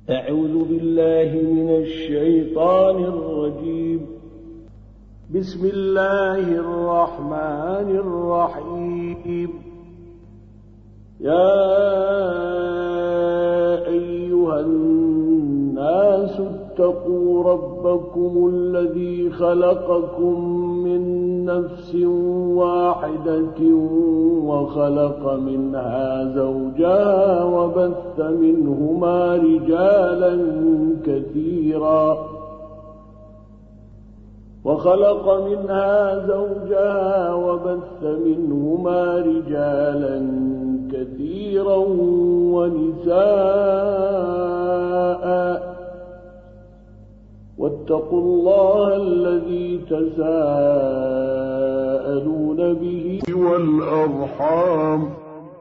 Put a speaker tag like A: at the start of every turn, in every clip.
A: أعوذ بالله من الشيطان الرجيم. بسم الله الرحمن الرحيم. يا أيها الناس اتقوا ربكم الذي خلقكم من نفس واحدة وخلق منها زوجها وبث منهما رجالا كثيرا ونساء، واتقوا الله الذي تساءلون به
B: والأرحام،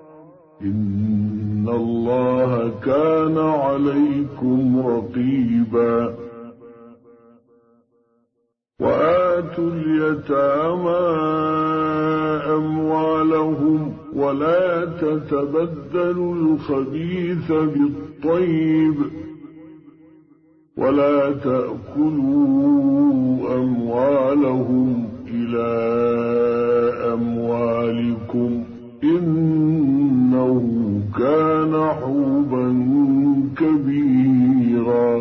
B: إن الله كان عليكم رقيبا. وآتوا اليتامى أموالهم ولا تتبدلوا الخبيث بالطيب، ولا تأكلوا أموالهم إلى أموالكم إنه كان حوبا كبيرا.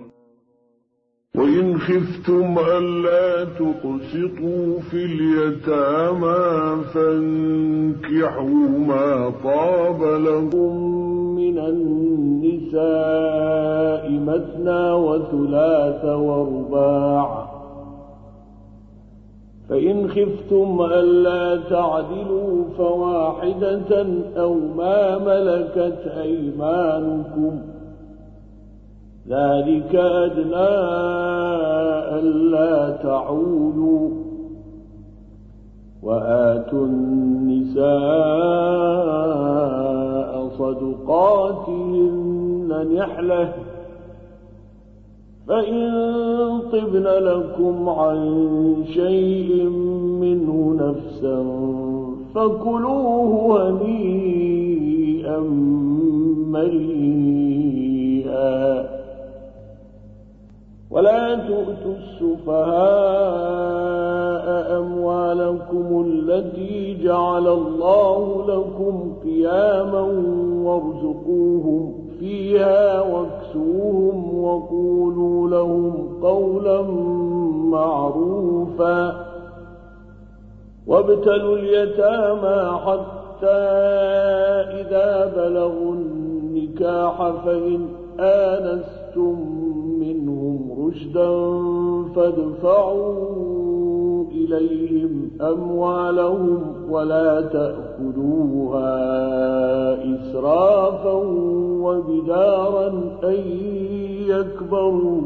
B: وإن خفتم ألا تقسطوا في اليتامى فانكحوا ما طاب لكم
A: من النساء مثنى وثلاث ورباع، فإن خفتم ألا تعدلوا فواحدة أو ما ملكت أيمانكم، ذلك أدنى ألا تعولوا. وآتوا النساء صدقاتهن نحلة، فإن طبن لكم عن شيء منه نفسا فكلوه هنيئا مريئا. ولا تؤتوا السفهاء أموالكم التي جعل الله لكم قياما وارزقوهم فيها واكسوهم وقولوا لهم قولا معروفا. وابتلوا اليتامى حتى إذا بلغوا النكاح فإن آنستم منهم رشدا فادفعوا إليهم أموالهم ولا تأكلوها إسرافا وبدارا أن يكبروا.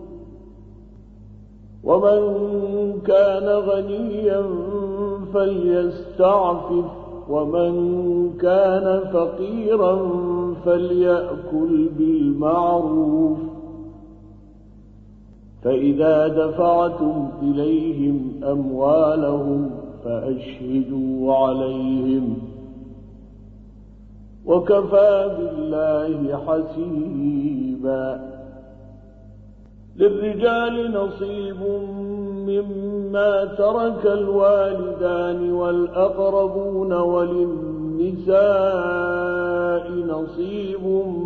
A: ومن كان غنيا فليستعفف، ومن كان فقيرا فليأكل بالمعروف. فإذا دفعتم إليهم أموالهم فأشهدوا عليهم، وكفى بالله حسيبا. للرجال نصيب مما ترك الوالدان والأقربون، وللنساء نصيب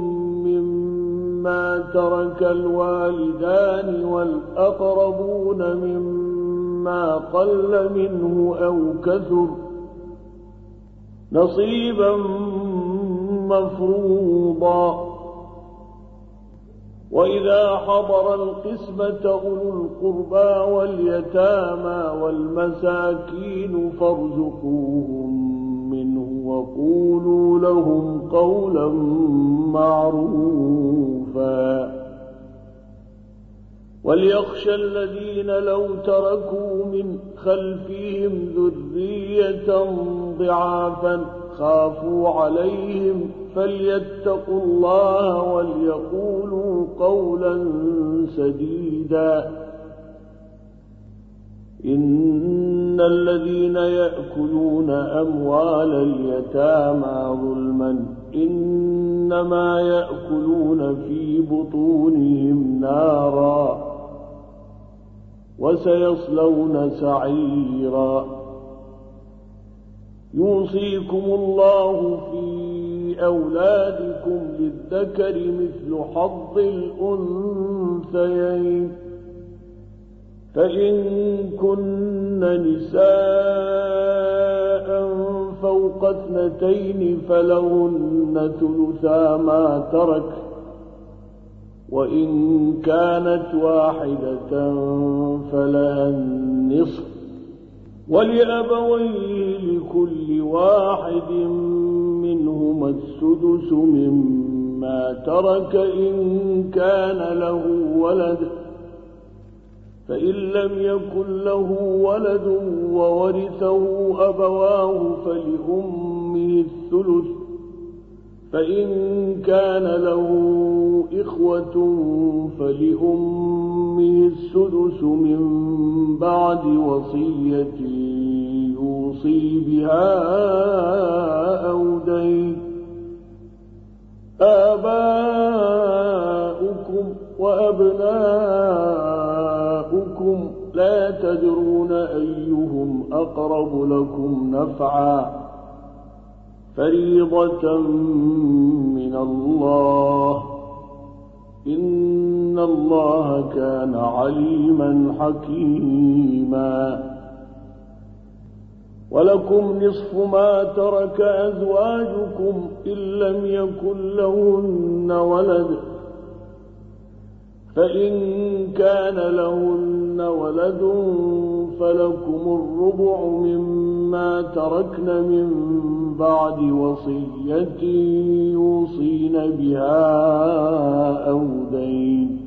A: مما ترك الوالدان والأقربون مما قل منه أو كثر، نصيبا مفروضا. وإذا حضر القسمة أولو القربى واليتامى والمساكين فارزقوهم منه وقولوا لهم قولا معروفا. وليخشى الذين لو تركوا من خلفهم ذرية ضعافا خافوا عليهم فليتقوا الله وليقولوا قولا سديدا. إن الذين يأكلون أموال اليتامى ظلما إنما يأكلون في بطونهم نارا وسيصلون سعيرا يوصيكم الله في أولادكم للذكر مثل حظ الأنثيين فإن كن نساء فوق 2 فلهن ثلثا ما ترك وإن كانت واحدة فلها النصف ولأبويه لكل واحد منهما السدس مما ترك إن كان له ولد فإن لم يكن له ولد وورثه أبواه فلأمه الثلث فإن كان له إخوة فلأمه السدس من بعد وصية يوصي بها أو دين آباؤكم وأبناؤكم لا تدرون أيهم أقرب لكم نفعا فريضة من الله إن الله كان عليما حكيما ولكم نصف ما ترك أزواجكم إن لم يكن لهن ولد فإن كان لهن ولد فلكم الربع مما تركن من بعد وصية يوصين بها أو دين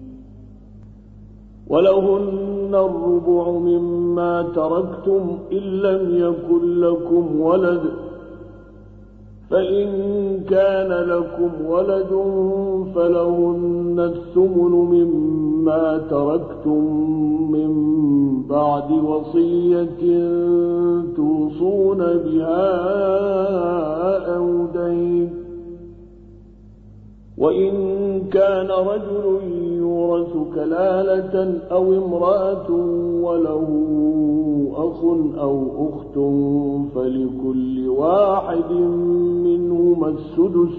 A: ولهن الربع مما تركتم إن لم يكن لكم ولد فإن كان لكم ولد فلهن الثمن مما تركتم من بعد وصية توصون بها أو دين وإن كان رجل يورث كلالة أو امرأة وله أخ أو أخت فلكل واحد منهما السدس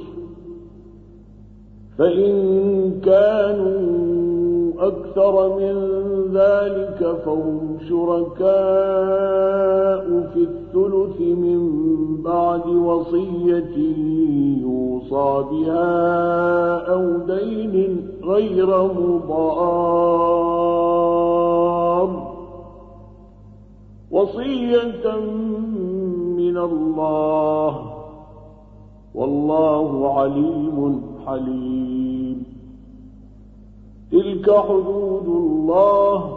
A: فإن كانوا أكثر من ذلك فهم شركاء في الثلث من بعد وصية يوصى بها أو دين غير مضار وصية من الله والله عليم حليم تلك حدود الله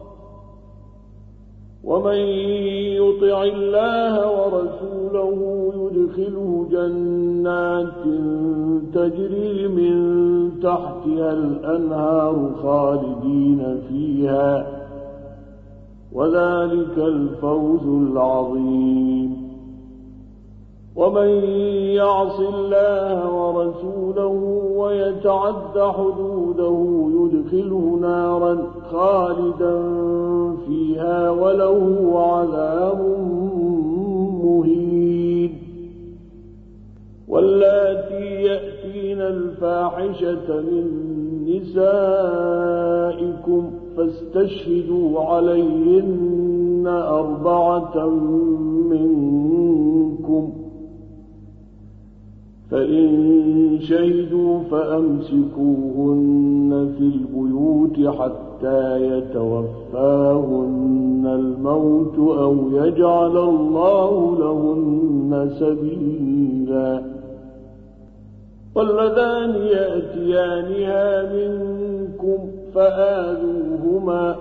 A: ومن يطع الله ورسوله يدخله جنات تجري من تحتها الأنهار خالدين فيها وذلك الفوز العظيم ومن يعص الله ورسوله ويتعد حدوده يدخله نارا خالدا فيها وله عذاب مهين واللاتي يأتين الفاحشة من نسائكم فاستشهدوا عليهن 4 منكم فإن شهدوا فأمسكوهن في البيوت حتى يتوفاهن الموت أو يجعل الله لهن سبيلا واللذان يأتيانها منكم فآذوهما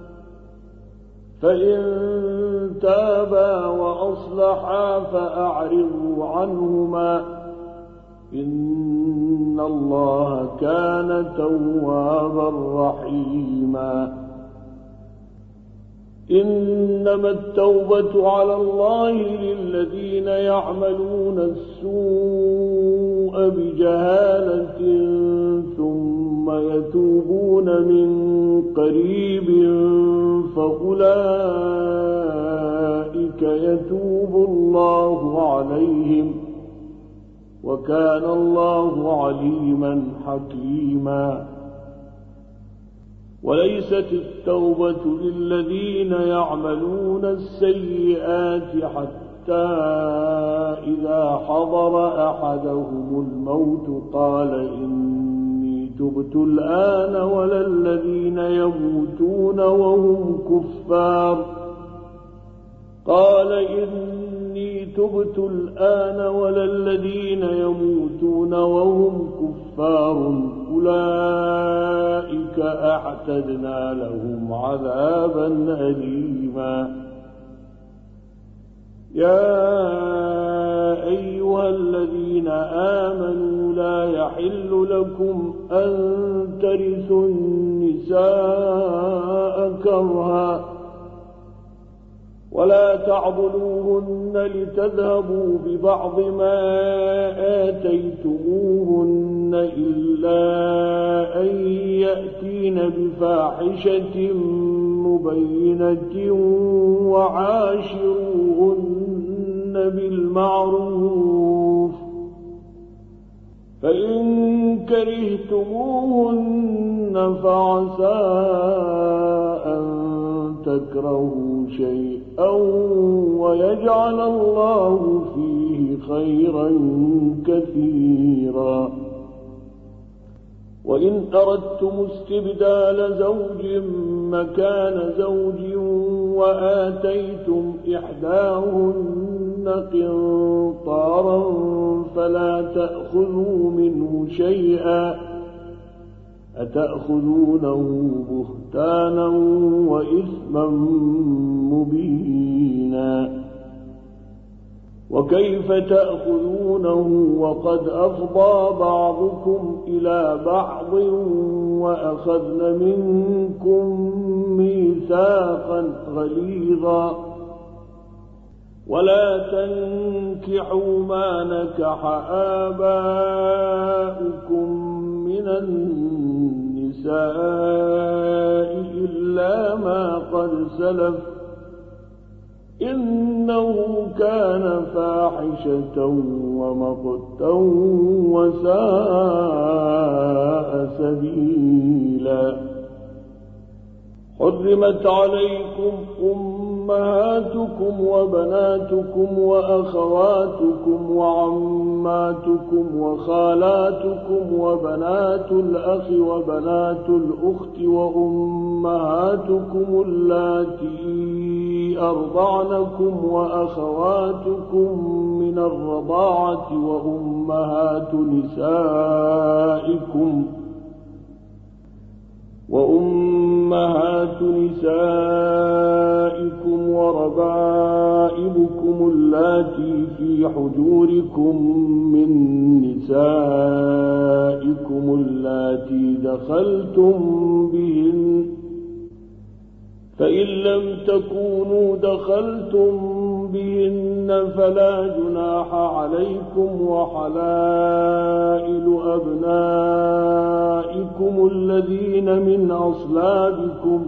A: فإن تابا وأصلحا فأعرضوا عنهما إن الله كان توابا رحيما إنما التوبة على الله للذين يعملون السوء بجهالة ثم يتوبون من قريب فأولئك يتوب الله عليهم وكان الله عليما حكيما. وليست التوبة للذين يعملون السيئات حتى إذا حضر أحدهم الموت قال إني تبت الآن ولا الذين يموتون وهم كفار قال إني تبت الآن ولا الذين يموتون وهم كفار أولئك أعتدنا لهم عذابا أليما. يا أيها الذين آمنوا لا يحل لكم أن ترثوا النساء كرها ولا تعضلوهن لتذهبوا ببعض ما آتيتموهن إلا أن يأتين بفاحشة مبينة وعاشروهن بالمعروف فإن كرهتموهن فعسى أن تكرهوا شيئا ويجعل الله فيه خيرا كثيرا. وإن أردتم استبدال زوج مكان زوج وآتيتم إحداهن قنطارا فلا تأخذوا منه شيئا أتأخذونه بهتانا وإثما مبينا. وكيف تأخذونه وقد أفضى بعضكم إلى بعض وأخذن منكم ميثاقا غليظا. ولا تنكحوا ما نكح آباؤكم من النساء إلا ما قد سلف إنه كان فاحشة ومقتا وساء سبيلا. حرمت عليكم أمهاتكم وبناتكم وأخواتكم وعماتكم وخالاتكم وبنات الأخ وبنات الأخت وأمهاتكم اللاتي أرضعنكم وأخواتكم من الرضاعة وأمهات نسائكم وربائبكم اللاتي في حجوركم من نسائكم اللاتي دخلتم بهن فإن لم تكونوا دخلتم بهن فلا جناح عليكم وحلائل أبنائكم الذين من أصلابكم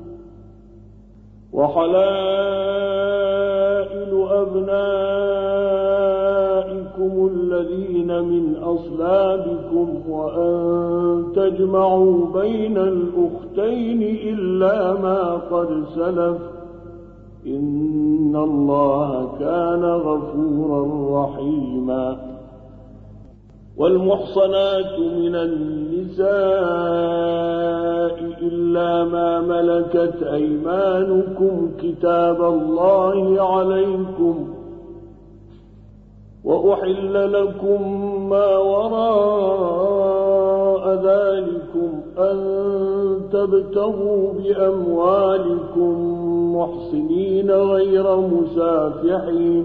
A: وأن تجمعوا بين الأختين إلا ما قد سلف إن الله كان غفورا رحيما. والمحصنات من النساء إلا ما ملكت أيمانكم كتاب الله عليكم وأحل لكم ما وراء ذلكم أن تبتغوا بأموالكم محصنين غير مسافحين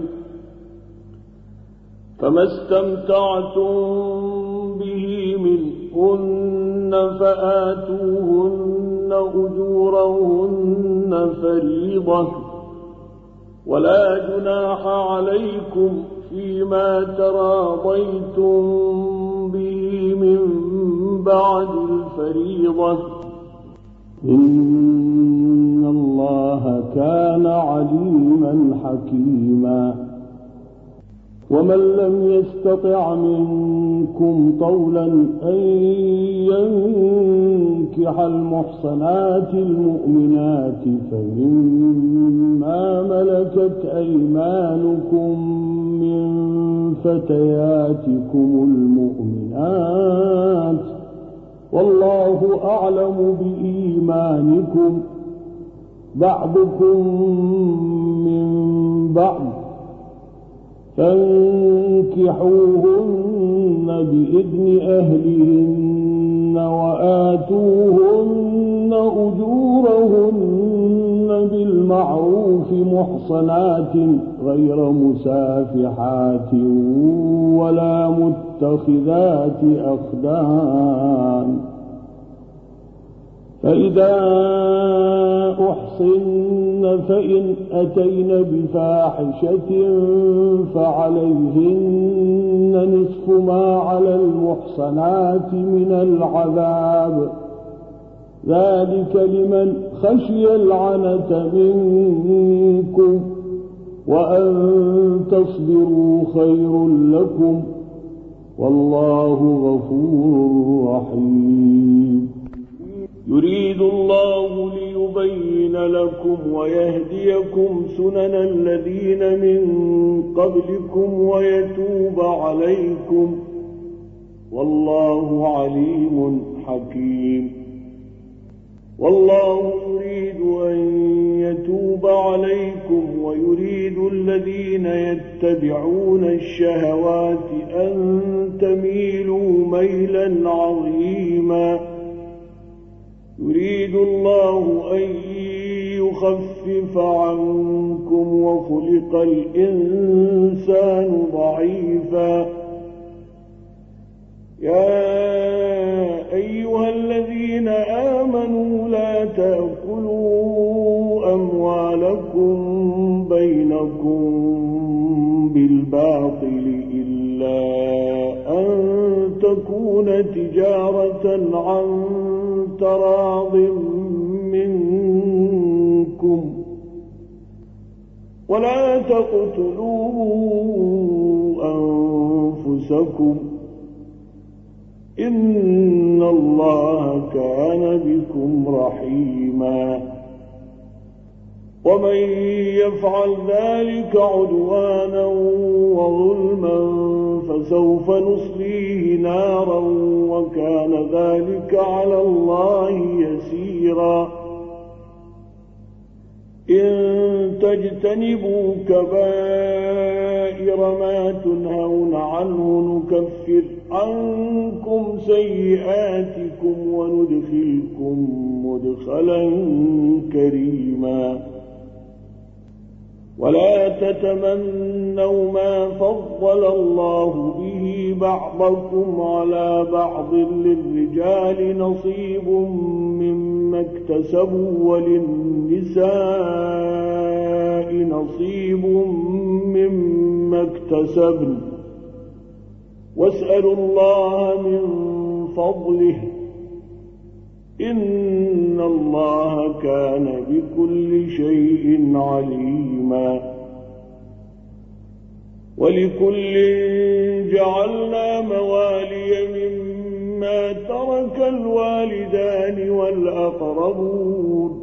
A: فما استمتعتم به منهن فآتوهن أجورهن فريضة ولا جناح عليكم فيما تراضيتم به من بعد الفريضة إن الله كان عليما حكيما ومن لم يستطع منكم طولا أن ينكح المحصنات المؤمنات فمما ملكت أيمانكم من فتياتكم المؤمنات والله أعلم بإيمانكم بعضكم من بعض فانكحوهن بإذن أهلهن وآتوهن أجورهن بالمعروف محصنات غير مسافحات ولا متخذات أخدان فإذا أحصن فإن أتين بفاحشة فعليهن نصف ما على المحصنات من العذاب ذلك لمن خشي العنة منكم وأن تصبروا خير لكم والله غفور رحيم يريد الله ليبين لكم ويهديكم سنن الذين من قبلكم ويتوب عليكم والله عليم حكيم والله يريد أن يتوب عليكم ويريد الذين يتبعون الشهوات أن تميلوا ميلا عظيما يريد الله أن يخفف عنكم وخلق الإنسان ضعيفا يا أيها الذين آمنوا لا تأكلوا أموالكم بينكم بالباطل إلا أن تكون تجارة عن تراض منكم ولا تقتلوا أنفسكم إن الله كان بكم رحيما ومن يفعل ذلك عدوانا وظلما فسوف نصليه نارا وكان ذلك على الله يسيرا إن تجتنبوا كبائر ما تنهون عنه نكفر عنكم سيئاتكم وندخلكم مدخلا كريما ولا تتمنوا ما فضل الله به بعضكم على بعض للرجال نصيب مما اكتسبوا وللنساء نصيب مما اكتسبن واسألوا الله من فضله إن الله كان بكل شيء عليما ولكل جعلنا موالي مما ترك الوالدان والأقربون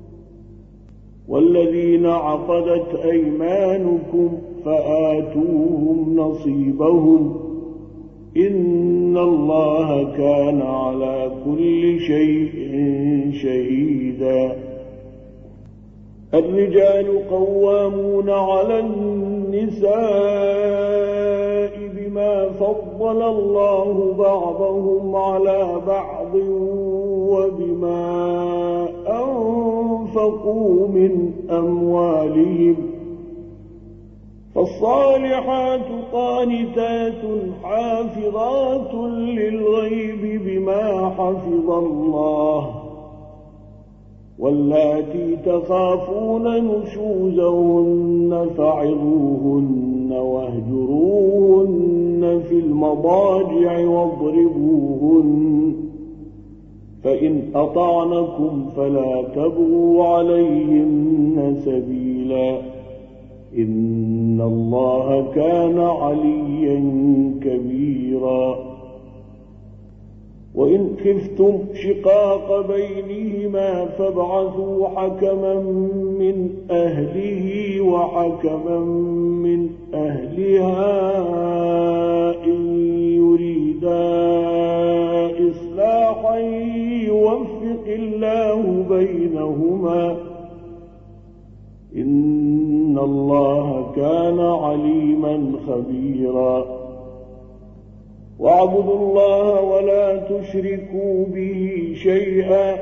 A: والذين عقدت أيمانكم فآتوهم نصيبهم إن الله كان على كل شيء شهيدا الرجال قوامون على النساء بما فضل الله بعضهم على بعض وبما أنفقوا من أموالهم فالصالحات قانتات حافظات للغيب بما حفظ الله واللاتي تخافون نشوزهن فعظوهن واهجروهن في المضاجع واضربوهن فإن أطعنكم فلا تبغوا عليهن سبيلا إن الله كان عليا كبيرا وإن خفتم شقاق بينهما فابعثوا حكما من أهله وحكما من أهلها إن يريدا إصلاحا يوفق الله بينهما إن الله كان عليما خبيرا واعبدوا الله ولا تشركوا به شيئا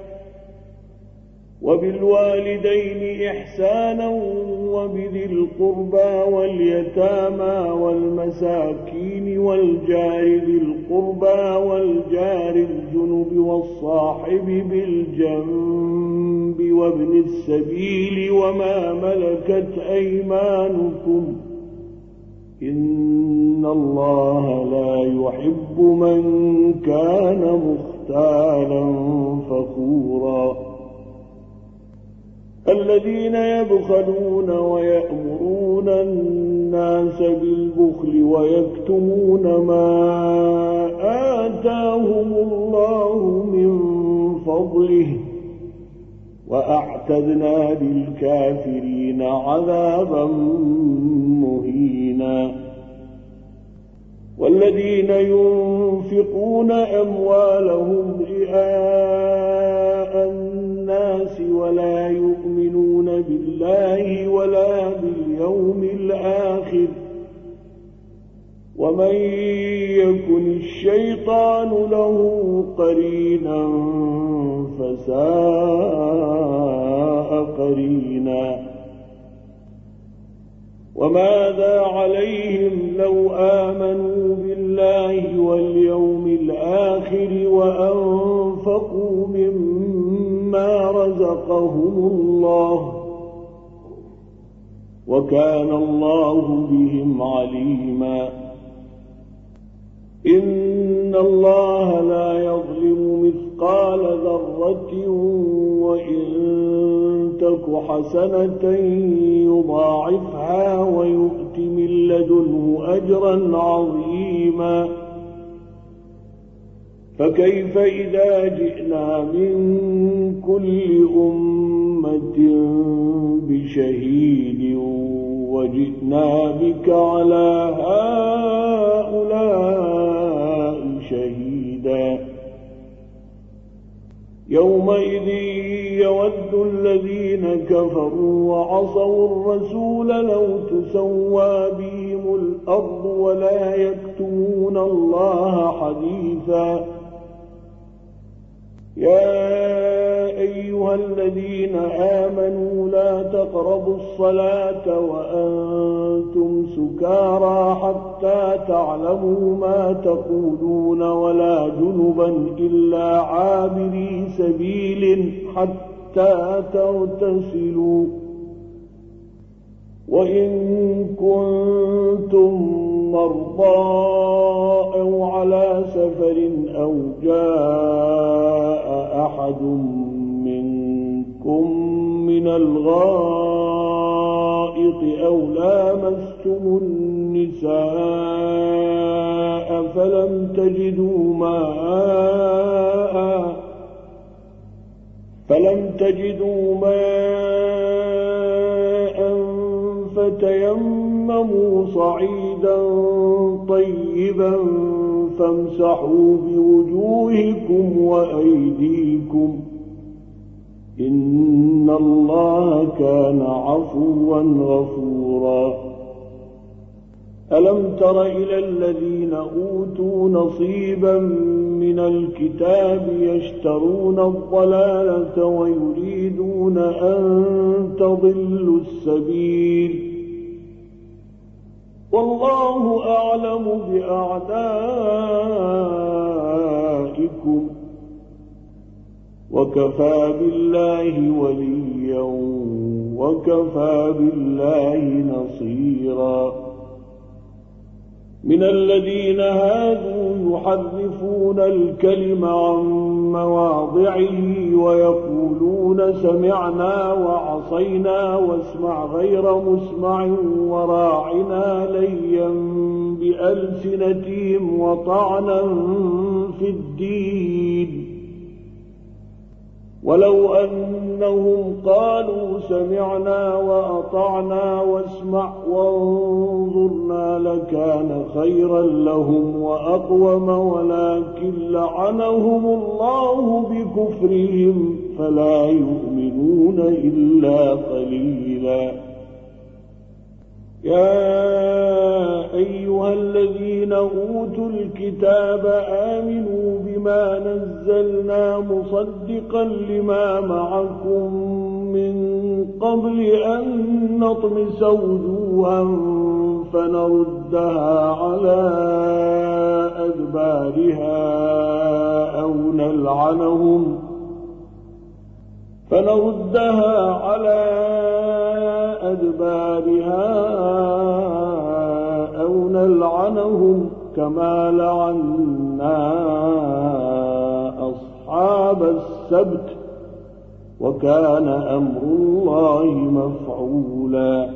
A: وبالوالدين إحسانا وبذي القربى واليتامى والمساكين والجار ذي القربى والجار الجنب والصاحب بالجنب وابن السبيل وما ملكت أيمانكم إن الله لا يحب من كان مختالا فخورا الذين يبخلون ويأمرون الناس بالبخل ويكتمون ما آتاهم الله من فضله وأعتدنا للكافرين عذابا مهينا والذين ينفقون أموالهم رئاء الناس ولا يؤمنون بالله ولا باليوم الآخر ومن يكن الشيطان له قرينا فساء قرينا وماذا عليهم لو آمنوا بالله واليوم الآخر وأنفقوا مما رزقهم الله وكان الله بهم عليما إن الله لا يظلم مثقال ذرة وإن تك حسنة يضاعفها ويؤت من لدنه أجرا عظيما فكيف إذا جئنا من كل أمة بشهيد وجئنا بك على هؤلاء شهيدا يومئذ يود الذين كفروا وعصوا الرسول لو تسوى بهم الأرض ولا يكتمون الله حديثا يا أيها الذين آمنوا لا تقربوا الصلاة وأنتم سكارى حتى تعلموا ما تقولون ولا جنبا إلا عابري سبيل حتى تغتسلوا وإن كنتم مرضى أو على سفر أو جاء أحد منكم من الغائط أو لامستم النساء فلم تجدوا ماء فتيمموا صعيدا طيبا فامسحوا بوجوهكم وأيديكم إن الله كان عفوا غفورا ألم تر إلى الذين أوتوا نصيبا من الكتاب يشترون الضلالة ويريدون أن تضلوا السبيل والله أعلم بأعدائكم وكفى بالله وليا وكفى بالله نصيرا. من الذين هادوا يحرفون الكلم عن مواضعه ويقولون سمعنا وعصينا واسمع غير مسمع وراعنا ليا بألسنتهم وطعنا في الدين، ولو أنهم قالوا سمعنا وأطعنا واسمع وانظرنا لكان خيرا لهم وأقوم، ولكن لعنهم الله بكفرهم فلا يؤمنون إلا قليلا. يا أيها الذين أوتوا الكتاب آمنوا بما نزلنا مصدقا لما معكم من قبل أن نطمس وجوها فنردها على أدبارها أو نلعنهم كما لعنا أصحاب السبت وكان أمر الله مفعولا.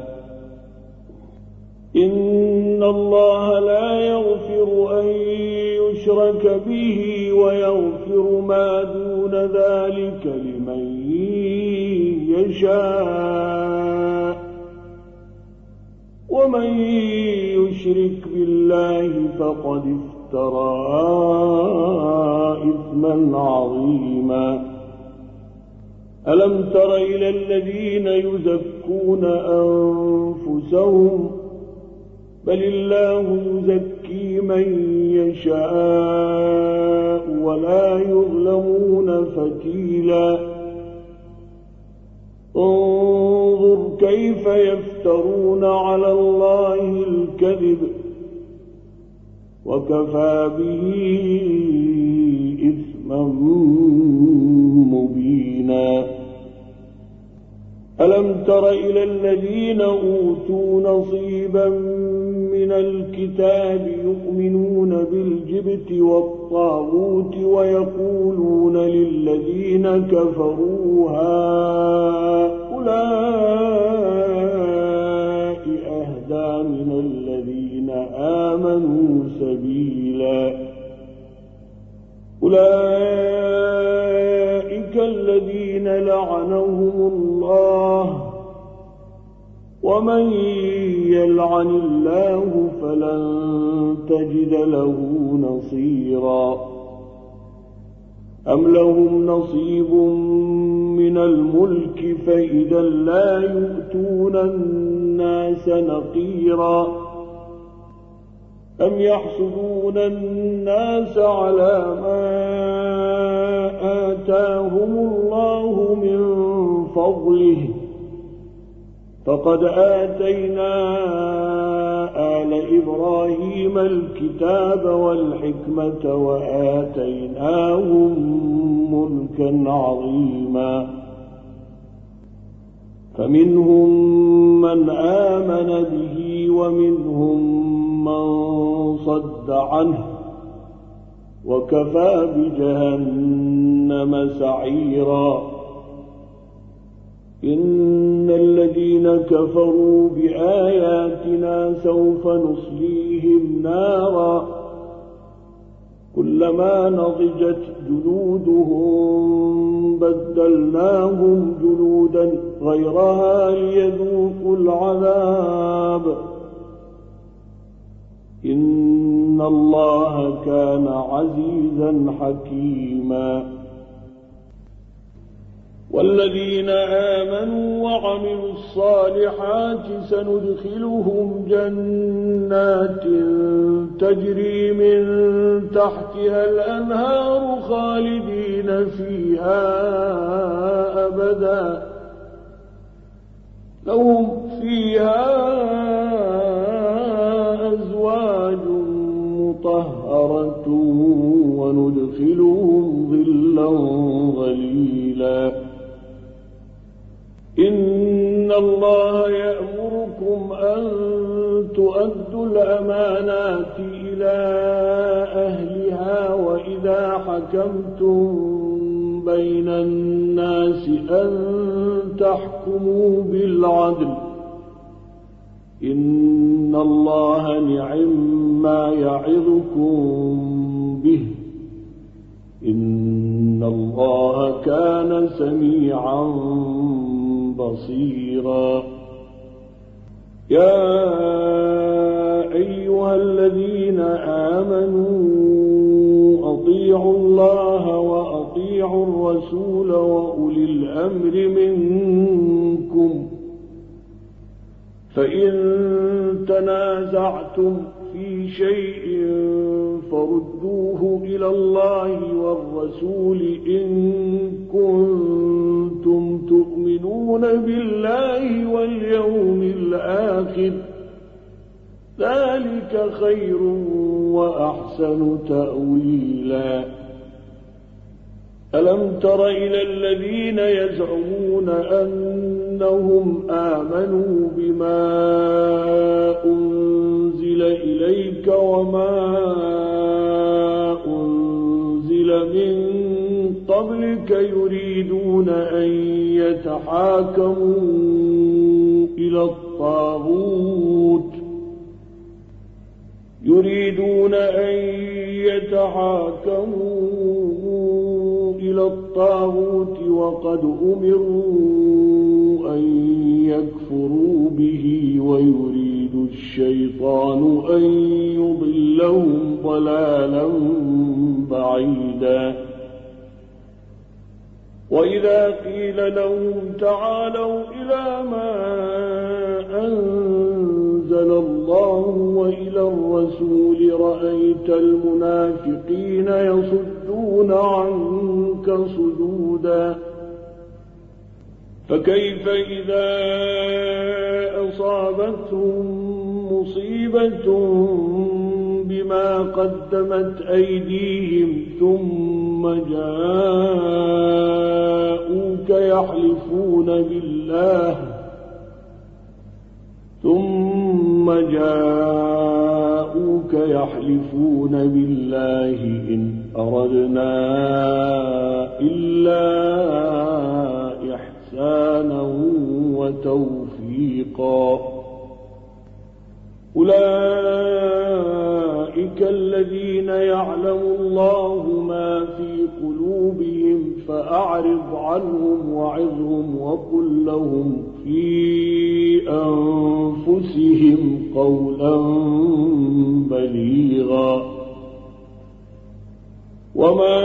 A: إن الله لا يغفر أن يشرك به ويغفر ما دون ذلك لمن يشاء، ومن يشرك بالله فقد افترى إثما عظيما. ألم تر إلى الذين يزكون أنفسهم بل الله يزكي من يشاء ولا يظلمون فتيلا. انظر كيف يفترون على الله الكذب وكفى به إثما مبينا. ألم تر إلى الذين أوتوا نصيبا من الكتاب يؤمنون بالجبت والطاغوت ويقولون للذين كفروا هؤلاء أهدى من الذين آمنوا سبيلا. أولئك الذين لعنهم الله ومن يلعن الله فلن تجد له نصيرا. أم لهم نصيب من الملك فإذا لا يؤتون الناس نقيرا. أم يحسدون الناس على ما آتاهم الله من فضله فقد آتينا آل إبراهيم الكتاب والحكمة وآتيناهم ملكا عظيما. فمنهم من آمن به ومنهم من صد عنه وكفى بجهنم سعيرا. إن الذين كفروا بآياتنا سوف نصليهم نارا كلما نضجت جلودهم بدلناهم جلودا غيرها ليذوقوا العذاب إن الله كان عزيزا حكيما. والذين آمنوا وعملوا الصالحات سندخلهم جنات تجري من تحتها الأنهار خالدين فيها أبدا لهم فيها أزواج مطهرة وندخلهم ظلا ظليلا. سبيلا إن الله يأمركم أن تؤدوا الأمانات إلى أهلها وإذا حكمتم بين الناس أن تحكموا بالعدل إن الله نعما يعظكم به إن الله كان سميعا بصيرا يا أيها الذين آمنوا أطيعوا الله وأطيعوا الرسول وأولي الأمر منكم فإن تنازعتم في شيء فردوه إلى الله والرسول إن كنتم تؤمنون بالله واليوم الآخر ذلك خير وأحسن تأويلا ألم تر إلى الذين يزعمون أنهم آمنوا بما أنزل إليك وما أنزل من قبلك يريدون أن يتحاكموا إلى الطاغوت وقد أمروا أن يكفروا به ويريد الشيطان أن يضلهم ضلالا بعيدا وإذا قيل لهم تعالوا إلى ما أنزل الله وإلى الرسول رأيت المنافقين يصدون عنك صدودا فكيف إذا أصابتهم مصيبة بما قدمت أيديهم ثم جاءوك يحلفون بالله إن أردنا إلا إحسانا وتوفيقا أولئك الذين يعلم الله ما في قلوبهم فأعرض عنهم وعظهم وقل لهم في أنفسهم قولا بليغا وما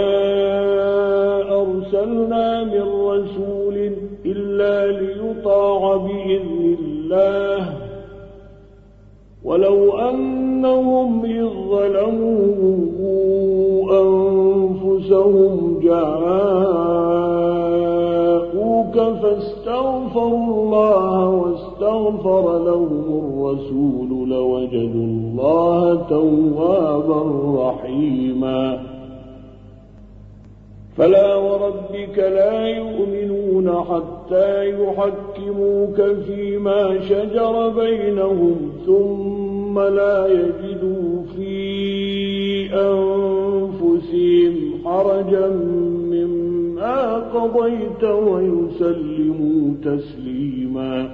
A: أرسلنا من رسول إلا ليطاع بإذن الله ولو أنهم إذ ظلموا أنفسهم جاءوك فاستغفروا الله واستغفر لهم الرسول لوجدوا الله توابا رحيما فلا وربك لا يؤمنون حتى يحكموك فيما شجر بينهم ثم لا يجدوا في أنفسهم حرجا مما قضيت ويسلموا تسليما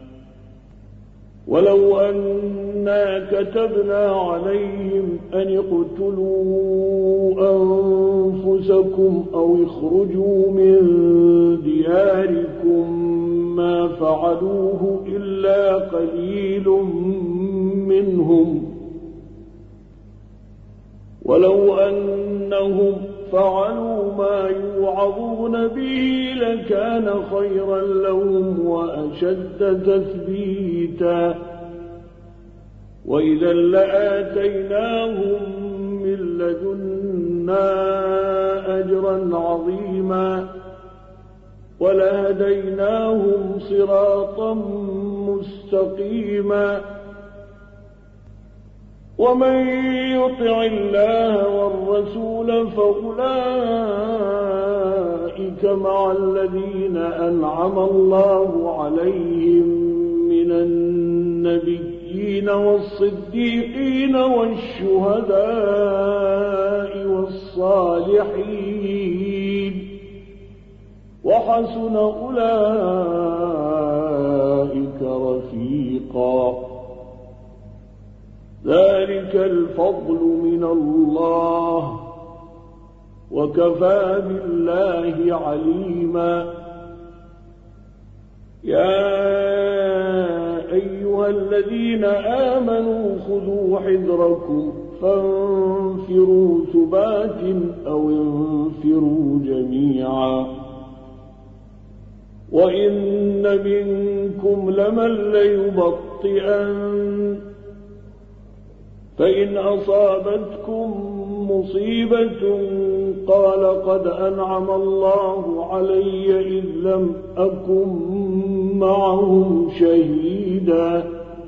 A: ولو أنا كتبنا عليهم أن اقتلوا أنفسكم أو اخرجوا من دياركم ما فعلوه إلا قليل منهم ولو أنهم فعلوا ما يوعظون به لكان خيرا لهم وأشد تثبيتا وإذا لآتيناهم من لدنا أجرا عظيما ولهديناهم صراطا مستقيما ومن يطع الله والرسول فأولئك أولئك مع الذين أنعم الله عليهم من النبيين والصديقين والشهداء والصالحين وحسن أولئك رفيقا ذلك الفضل من الله وكفى بالله عليما يا أيها الذين آمنوا خذوا حذركم فانفروا ثبات أو انفروا جميعا وإن منكم لمن ليبطئن فإن أصابتكم مصيبة قال قد أنعم الله علي إذ لم أكن معهم شهيدا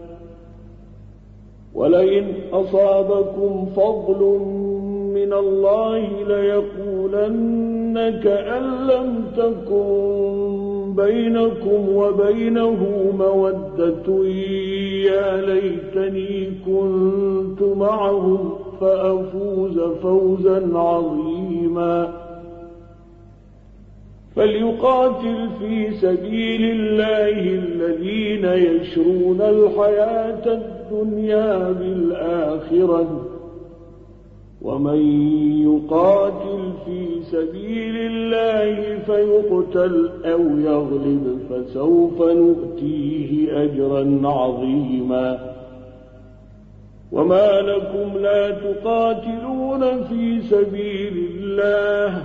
A: ولئن أصابكم فضل من الله ليقولن كأن لم تكن بينكم وبينه مودة يا ليتني كنت معهم فأفوز فوزا عظيما فليقاتل في سبيل الله الذين يشرون الحياة الدنيا بالآخرة ومن يقاتل في سبيل الله فيقتل أو يغلب فسوف نؤتيه أجرا عظيما وما لكم لا تقاتلون في سبيل الله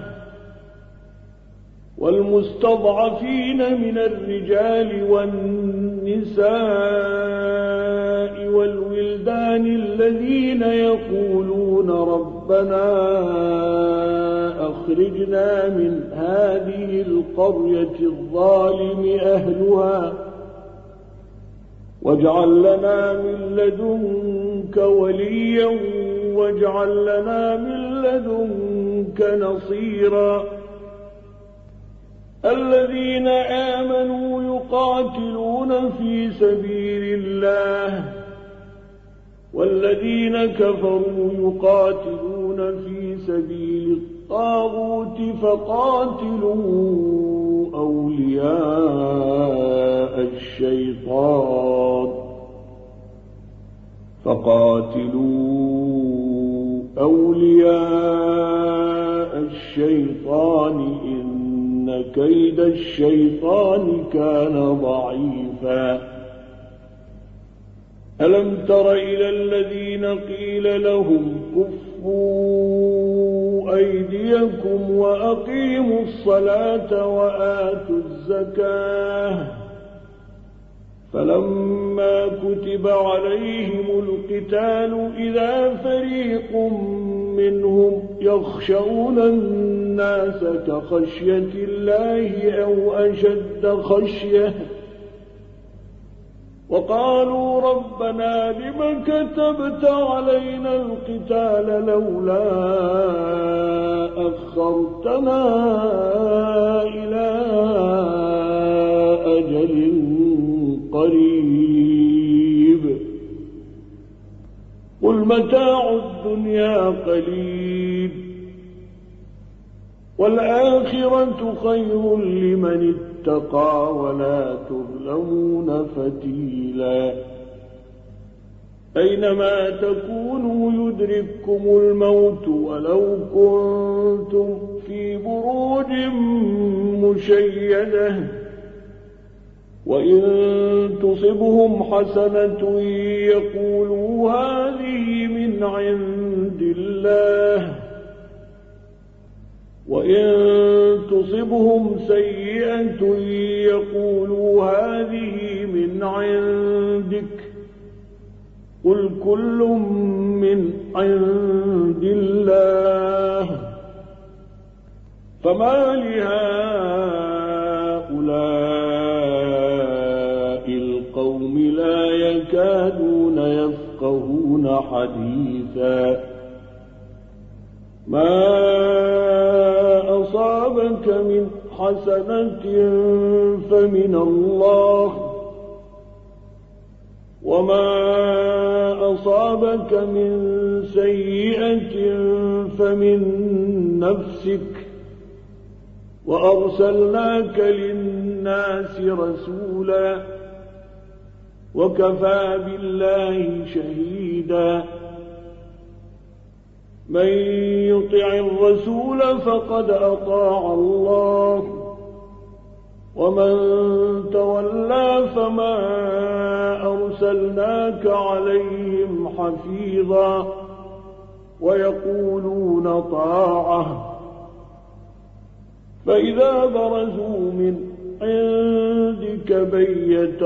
A: والمستضعفين من الرجال والنساء والولدان الذين يقولون ربنا أخرجنا من هذه القرية الظالم أهلها واجعل لنا من لدنك وليا واجعل لنا من لدنك نصيرا الذين آمنوا يقاتلون في سبيل الله والذين كفروا يقاتلون في سبيل الطاغوت فقاتلوا أولياء الشيطان إن كيد الشيطان كان ضعيفا ألم تر إلى الذين قيل لهم كفوا أيديكم وأقيموا الصلاة وآتوا الزكاة فلما كتب عليهم القتال إذا فريق منهم يخشون الناس كخشية الله أو أشد خشية وقالوا ربنا لم كتبت علينا القتال لولا أخرتنا إلى أجل قريب قل متاع الدنيا قليل والآخرة خير لمن اتقى ولا تظلمون فتيلا أينما تكونوا يدرككم الموت ولو كنتم في بروج مشيدة وإن تصبهم حسنة يقولوا هذه من عند الله وإن تصبهم سيئة يقولوا هذه من عندك قل كل من عند الله فما لهؤلاء القوم لا يكادون يفقهون حديثا ما أصابك من حسنة فمن الله، وما أصابك من سيئة فمن نفسك، وأرسلناك للناس رسولا، وكفى بالله شهيدا. من يطع الرسول فقد أطاع الله، ومن تولى فما أرسلناك عليهم حفيظا، ويقولون طاعة، فإذا برزوا من عندك بيت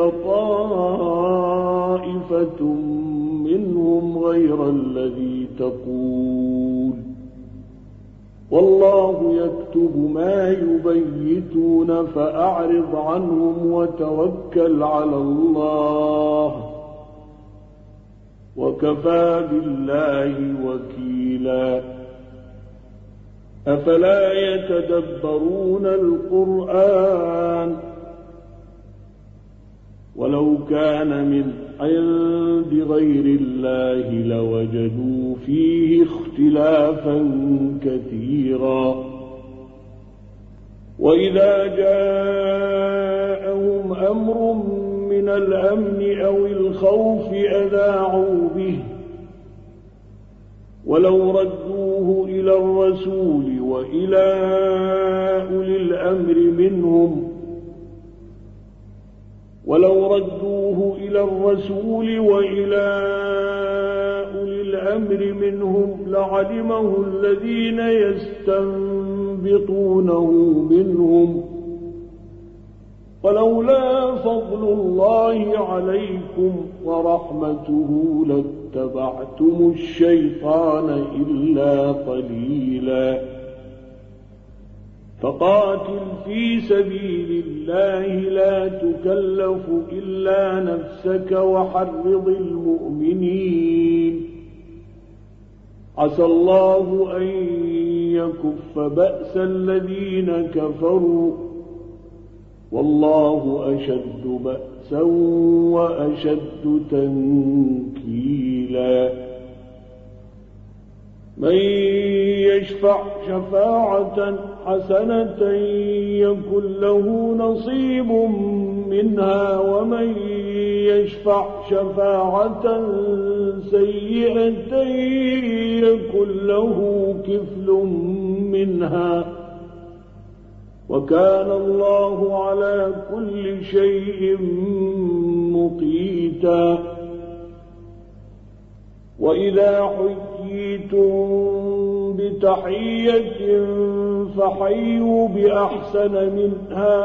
A: طائفة منهم غير الذي تقول، والله يكتب ما يبيتون، فأعرض عنهم وتوكل على الله، وكفى بالله وكيلا. أفلا يتدبرون القرآن؟ ولو كان من عند غير الله لوجدوا فيه اختلافا كثيرا. وإذا جاءهم أمر من الأمن أو الخوف أذاعوا به، ولو ردوه إلى الرسول وإلى أولي الأمر منهم لعلمه الذين يستنبطونه منهم، ولولا فضل الله عليكم ورحمته لاتبعتم الشيطان إلا قليلا. فقاتل في سبيل الله لا تكلف إلا نفسك وحرض المؤمنين، عسى الله أن يكف بأس الذين كفروا، والله أشد بأسا وأشد تنكيلا. من يشفع شفاعة حسنة يكن له نصيب منها، ومن يشفع شفاعة سيئة يكن له كفل منها، وكان الله على كل شيء مقيتا. وإذا حييتم بتحية فحيوا بأحسن منها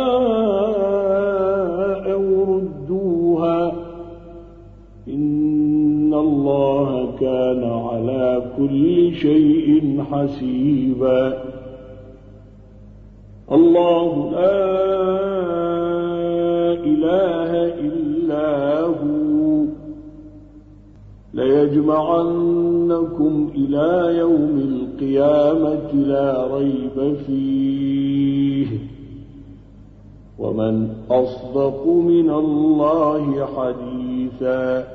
A: أو ردوها، إن الله كان على كل شيء حسيبا. الله لا إله إلا هو، ليجمعنكم إلى يوم القيامة لا ريب فيه، ومن أصدق من الله حديثا.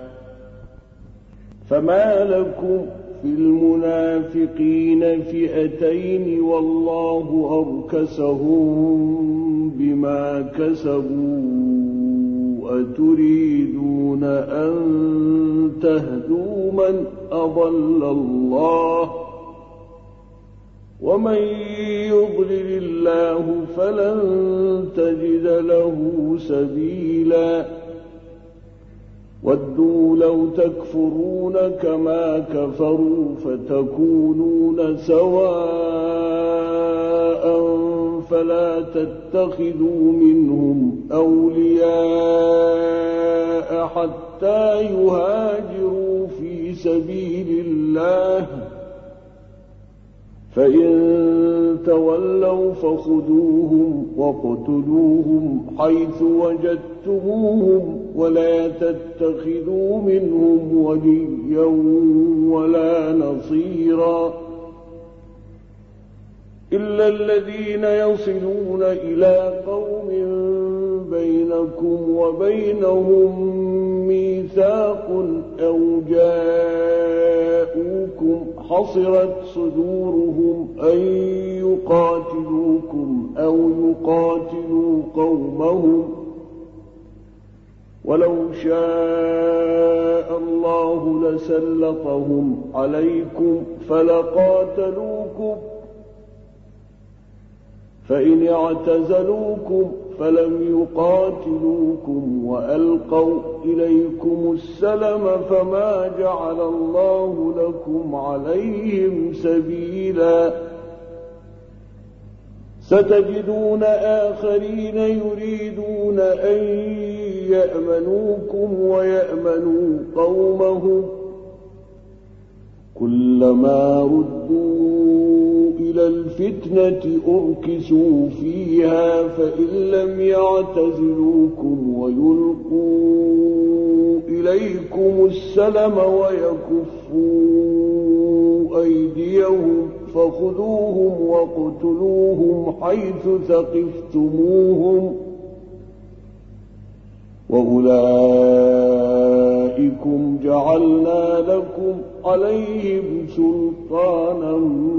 A: فما لكم في المنافقين فئتين والله أركسهم بما كسبوا، أتريدون أن تهدوا من أضل الله، ومن يضلل الله فلن تجد له سبيلا. ودوا لو تكفرون كما كفروا فتكونون سواء، فلا تتخذوا منهم أولياء حتى يهاجروا في سبيل الله، فإن تولوا فخذوهم واقتلوهم حيث وجدتموهم، ولا تتخذوا منهم وليا ولا نصيرا. إلا الذين يصلون إلى قوم بينكم وبينهم ميثاق أو جاءوكم حصرت صدورهم أن يقاتلوكم أو يقاتلوا قومهم ولو شاء الله لسلطهم عليكم فلقاتلوكم فإن اعتزلوكم فلم يقاتلوكم وألقوا إليكم السلم فما جعل الله لكم عليهم سبيلا ستجدون آخرين يريدون أن يأمنوكم ويأمنوا قومهم كلما ردوا إلى الفتنة أركسوا فيها فإن لم يعتزلوكم ويلقوا إليكم السلم ويكفوا أيديهم فخذوهم واقتلوهم حيث ثقفتموهم وأولئكم جعلنا لكم عليهم سلطانا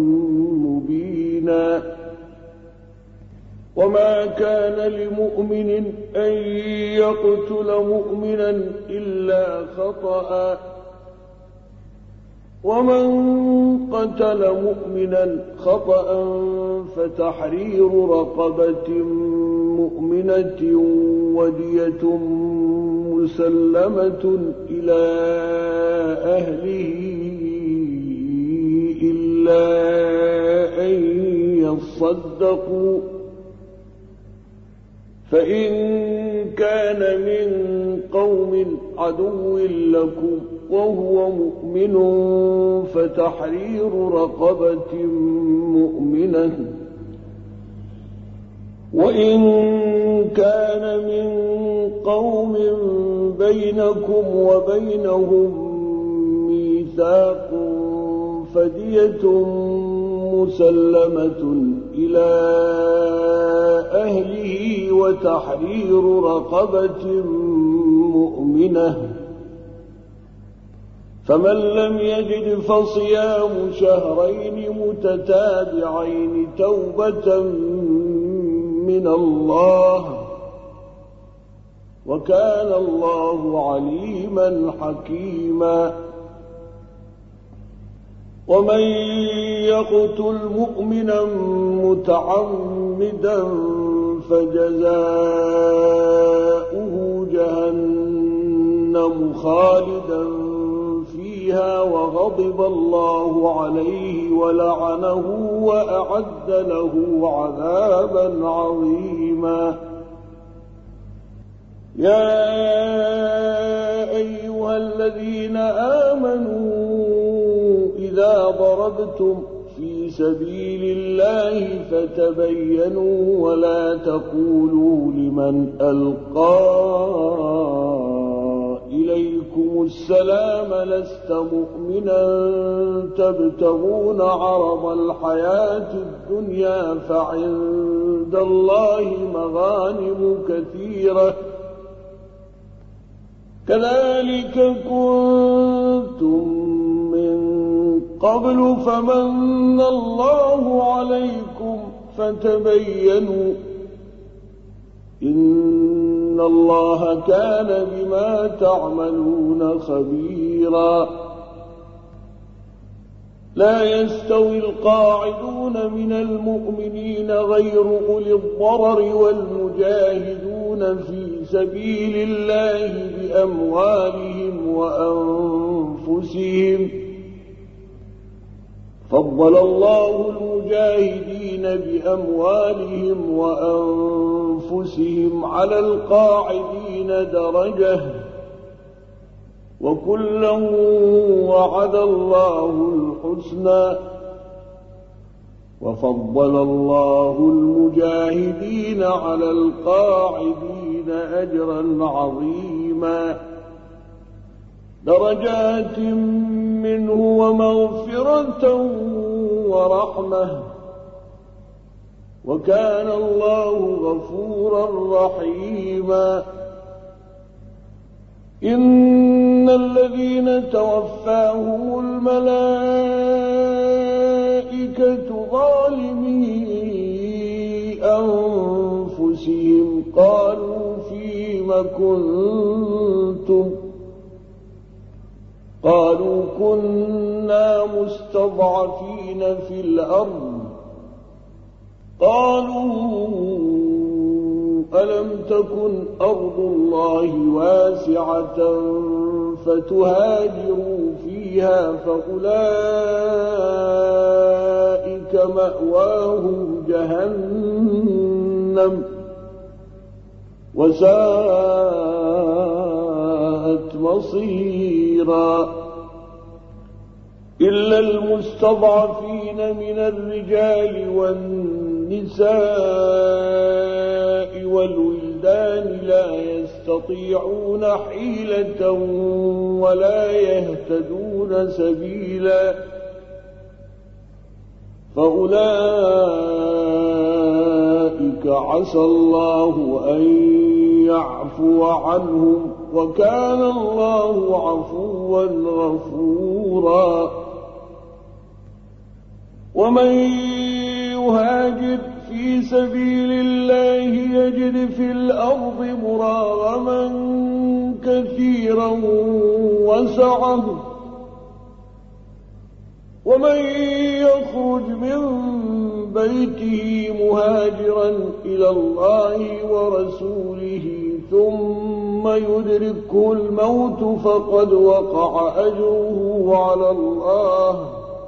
A: مبينا وما كان لمؤمن أن يقتل مؤمنا إلا خطأ ومن قتل مؤمنا خطأ فتحرير رقبة مؤمنة ودية مسلمة إلى أهله إلا أن يصدقوا فإن كان من قوم عدو لكم وهو مؤمن فتحرير رقبة مؤمنة وإن كان من قوم بينكم وبينهم ميثاق فدية مسلمة إلى أهله وتحرير رقبة مؤمنة فمن لم يجد فصيام شهرين متتابعين توبة من الله وكان الله عليما حكيما ومن يقتل مؤمنا متعمدا فجزاؤه جهنم خالدا فيها وغضب الله عليه ولعنه وأعد له عذابا عظيما يا أيها الذين آمنوا إذا ضربتم في سبيل الله فتبينوا ولا تقولوا لمن ألقى إليكم السلام لست مؤمنا تبتغون عرض الحياة الدنيا فعند الله مغانم كثيرة كذلك كنتم من قبل فمن الله عليكم فتبينوا إن الله كان بما تعملون خبيرا لا يستوي القاعدون من المؤمنين غير أولي الضرر والمجاهدون في سبيل الله بأموالهم وأنفسهم فضل الله المجاهدين بأموالهم وأنفسهم على القاعدين درجة وكلا وعد الله الحسنى وفضل الله المجاهدين على القاعدين أجرا عظيما درجات منه ومغفرة ورحمة وكان الله غفورا رحيما. إن الذين توفاهم الملائكة ظالمي أنفسهم قالوا فيم كنتم؟ قالوا كنا مستضعفين في الأرض. قالوا ألم تكن أرض الله واسعة فتهاجروا فيها فأولئك مأواهم جهنم وساءت مصيرا. إلا المستضعفين من الرجال والنساء والولدان لا يستطيعون حيلة ولا يهتدون سبيلا فأولئك عسى الله أن يعفو عنهم وكان الله عفوا غفورا. ومن يهاجر في سبيل الله يجد في الأرض مراغما كثيرا وسعة. ومن يخرج من بيته مهاجرا إلى الله ورسوله ثم يدركه الموت فقد وقع أجره على الله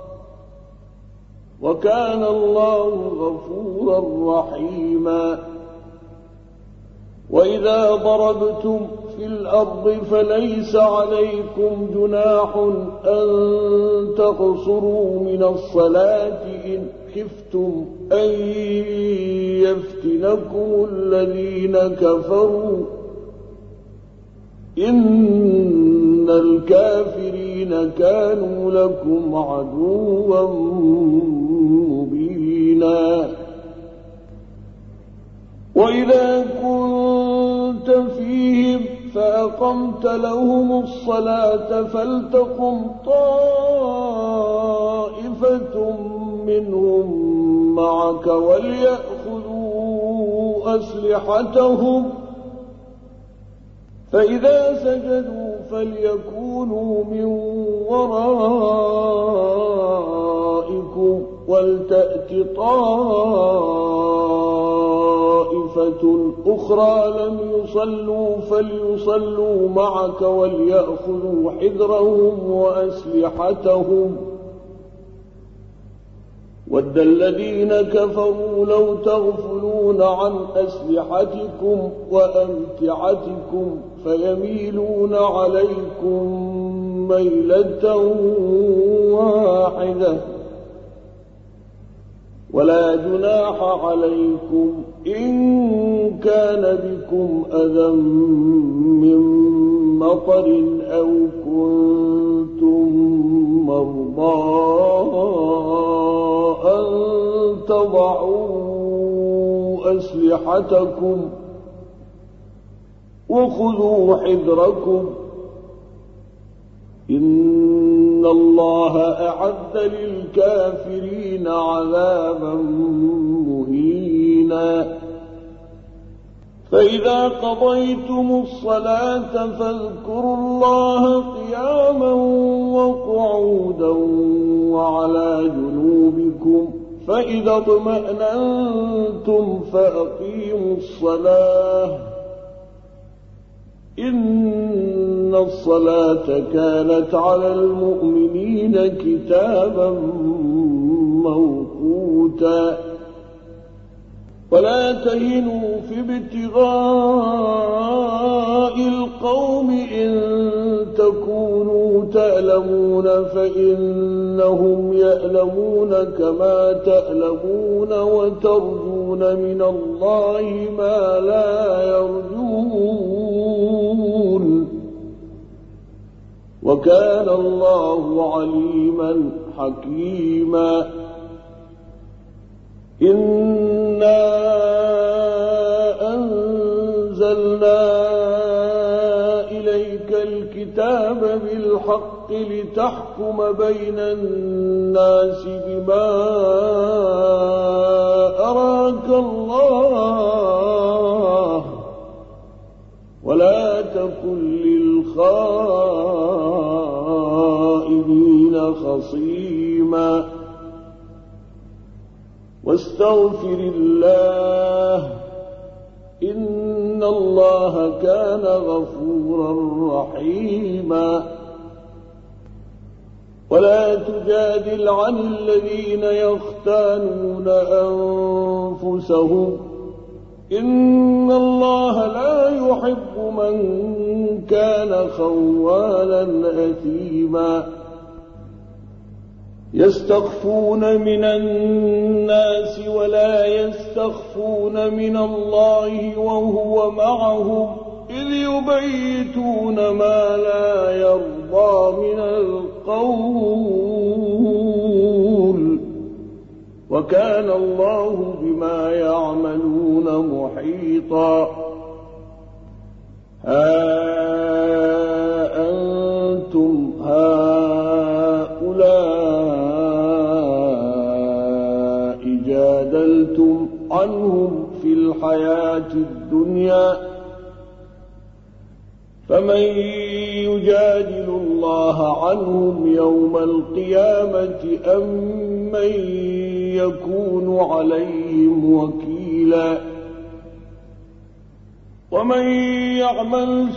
A: وكان الله غفورا رحيما. وإذا ضربتم في الأرض فليس عليكم جناح أن تقصروا من الصلاة إن خفتم أن يفتنكم الذين كفروا إن الكافرين كانوا لكم عدوا مبينا. وإذا كنت فيهم فأقمت لهم الصلاة فلتقم طائفة منهم معك وليأخذوا أسلحتهم فإذا سجدوا فليكونوا من ورائكم ولتأت طائفة أخرى لم يصلوا فليصلوا معك وليأخذوا حذرهم وأسلحتهم. ود الذين كفروا لو تغفلون عن أسلحتكم وأمتعتكم فيميلون عليكم ميلة واحدة. ولا جناح عليكم إن كان بكم أذى من مطر أو كنتم مرضى أن تضعوا أسلحتكم وخذوا حذركم إن الله أعد للكافرين عذابا مهينا. فإذا قضيتم الصلاة فاذكروا الله قياما وقعودا وعلى جنوبكم فإذا اطمأننتم فأقيموا الصلاة إن الصلاة كانت على المؤمنين كتابا موقوتا. ولا تهنوا في ابتغاء القوم إن تكونوا تألمون فإنهم يألمون كما تألمون وترجون من الله ما لا يرجون وكان الله عليما حكيما. إن إنا أنزلنا إليك الكتاب بالحق لتحكم بين الناس بما أراك الله ولا تكن للخائنين خصيما واستغفر الله إن الله كان غفورا رحيما ولا تجادل عن الذين يختانون أنفسهم إن الله لا يحب من كان خوانا أثيما يستخفون من الناس ولا يستخفون من الله وهو معهم إذ يبيتون ما لا يرضى من القول وكان الله بما يعملون محيطا ها أنتم هؤلاء جادلتم عنهم في الحياة الدنيا فمن يجادل الله عنهم يوم القيامة أم من يكون عليهم وكيلا ومن يعمل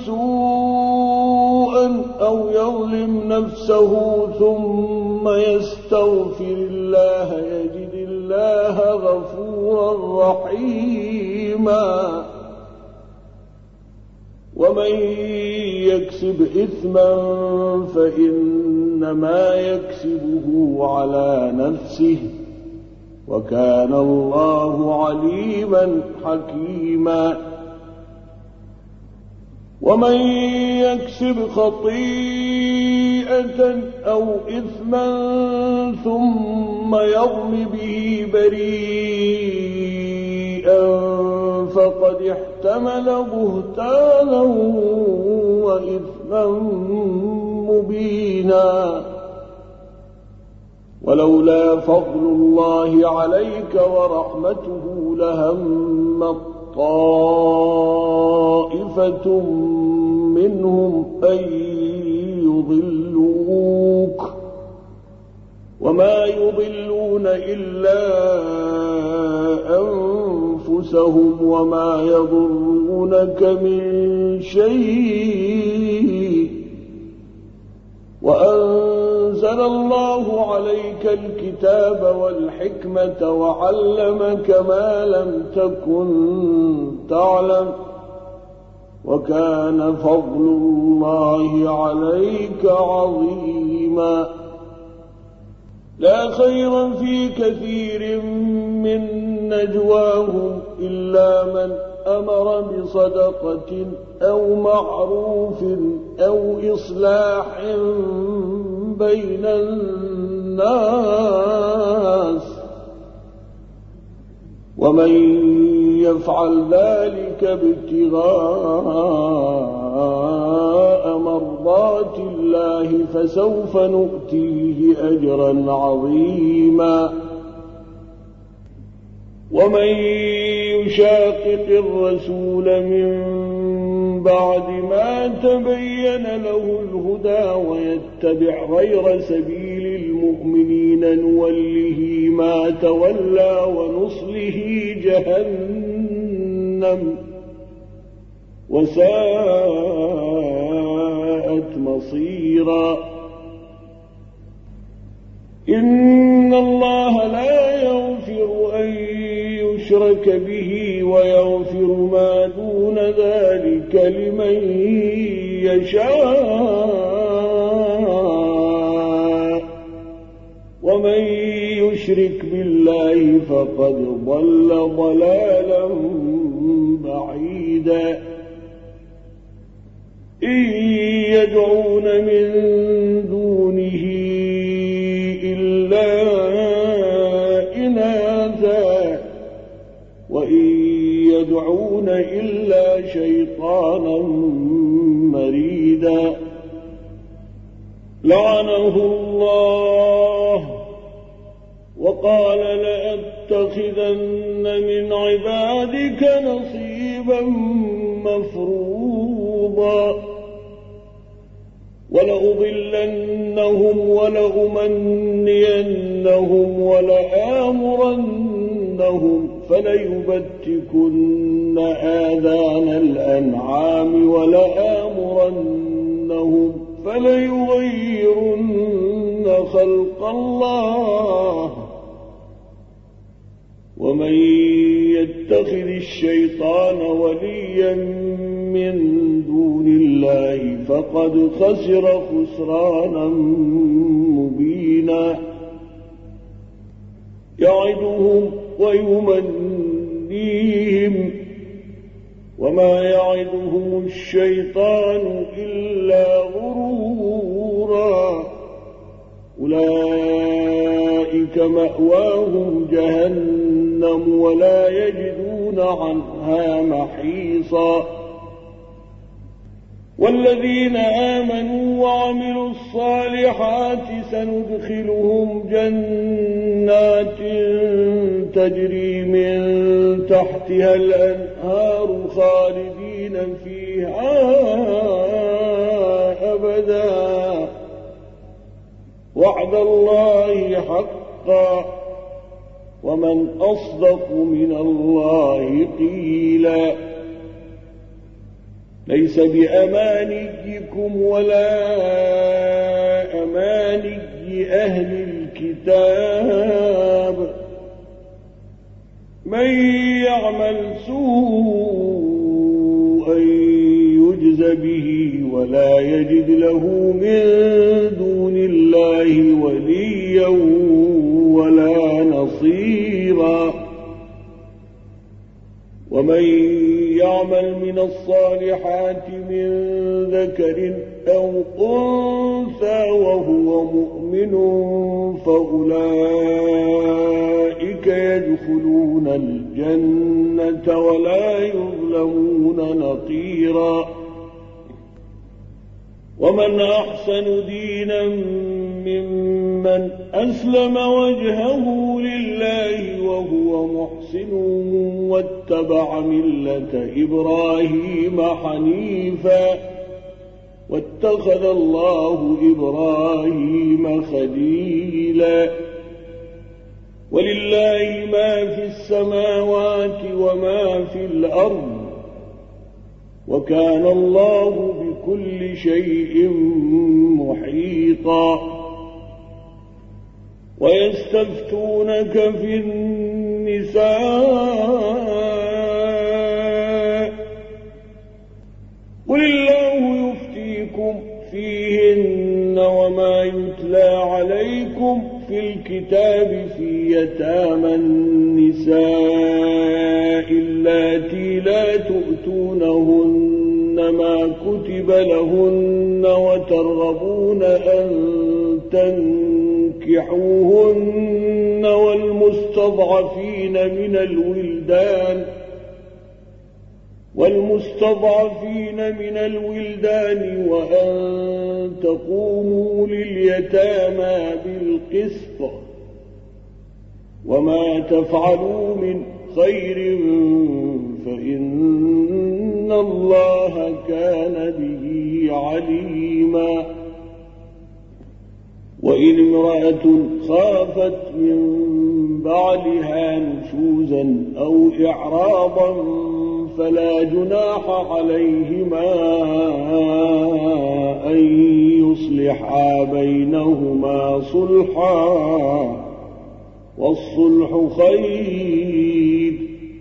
A: سوءا أو يظلم نفسه ثم يستغفر الله يجد الله غفورا رحيما ومن يكسب إثما فإنما يكسبه على نفسه وكان الله عليما حكيما ومن يكسب خطيئة أو إثما ثم يرم به بريئا فقد احتمل بهتانا وإثما مبينا ولولا فضل الله عليك ورحمته لهم طائفة منهم أن يضلوك وما يضلون إلا أنفسهم وما يضرونك من شيء وأنزل الله عليك الكتاب والحكمة وعلمك ما لم تكن تعلم وكان فضل الله عليك عظيما لا خير في كثير من نجواهم إلا من أمر بصدقة أو معروف أو إصلاح بين الناس ومن يفعل ذلك ابتغاء مرضات الله فسوف نؤتيه أجرا عظيما ومن يشاقق الرسول من بعد ما تبين له الهدى ويتبع غير سبيل المؤمنين نوله ما تولى ونصله جهنم وساءت مصيرا إن الله لا يغفر أن يشرك به ويغفر ما دون ذلك لمن يشاء ومن يشرك بالله فقد ضل ضلالا بعيدا إن يدعون من دونه إلا إناثا يدعون إلا شيطانا مريدا لعنه الله وقال لأتخذن من عبادك نصيبا مفروضا ولأضلنهم ولأمنينهم ولآمرنهم فليبتكن آذان الأنعام ولآمرنهم فليغيرن خلق الله ومن يتخذ الشيطان وليا من دون الله فقد خسر خسرانا مبينا يعدهم ويمنيهم وما يعدهم الشيطان إلا غرورا أولئك مأواهم جهنم ولا يجدون عنها محيصا والذين آمنوا وعملوا الصالحات سندخلهم جنات تجري من تحتها الأنهار خالدين فيها أبدا وعد الله حقا ومن أصدق من الله قيلا ليس بأمانيكم ولا أماني أهل الكتاب من يعمل سوءا يجز به ولا يجد له من دون الله وليا ولا نصيرا ومن يعمل من الصالحات من ذكر أو أنثى وهو مؤمن فأولئك يدخلون الجنة ولا يظلمون نقيرا ومن أحسن دينا ممن أسلم وجهه لله وهو محسن واتبع ملة إبراهيم حنيفا واتخذ الله إبراهيم خليلا ولله ما في السماوات وما في الأرض وكان الله بكل شيء محيطا ويستفتونك في النساء قل الله يفتيكم فيهن وما يتلى عليكم في الكتاب في يتامى النساء اللاتي لا تؤتونهن ما كتب لهن وترغبون أن تنكحوهن والمستضعفين من الولدان وأن تقوموا لليتامى بالقسط وما تفعلوا من خير فإن الله كان به عليما وإن امرأة خافت من بعلها نشوزا أو إعراضا فلا جناح عليهما أن يصلحا بينهما صلحا والصلح خير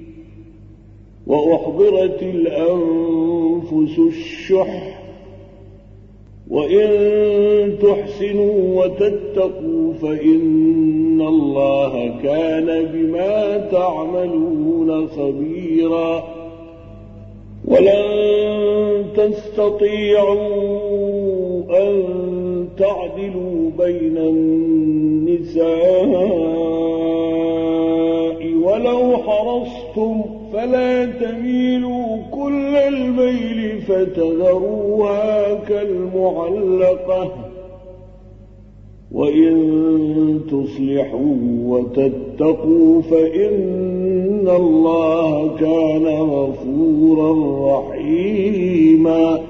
A: وأحضرت الأنفس الشح وإن تحسنوا وتتقوا فإن الله كان بما تعملون خبيرا ولن تستطيعوا أن تعدلوا بين النساء ولو حرصتم فلا تميلوا كل الميل فتذروها كالمعلقة وإن تصلحوا وتتقوا فإن الله كان غفورا رحيما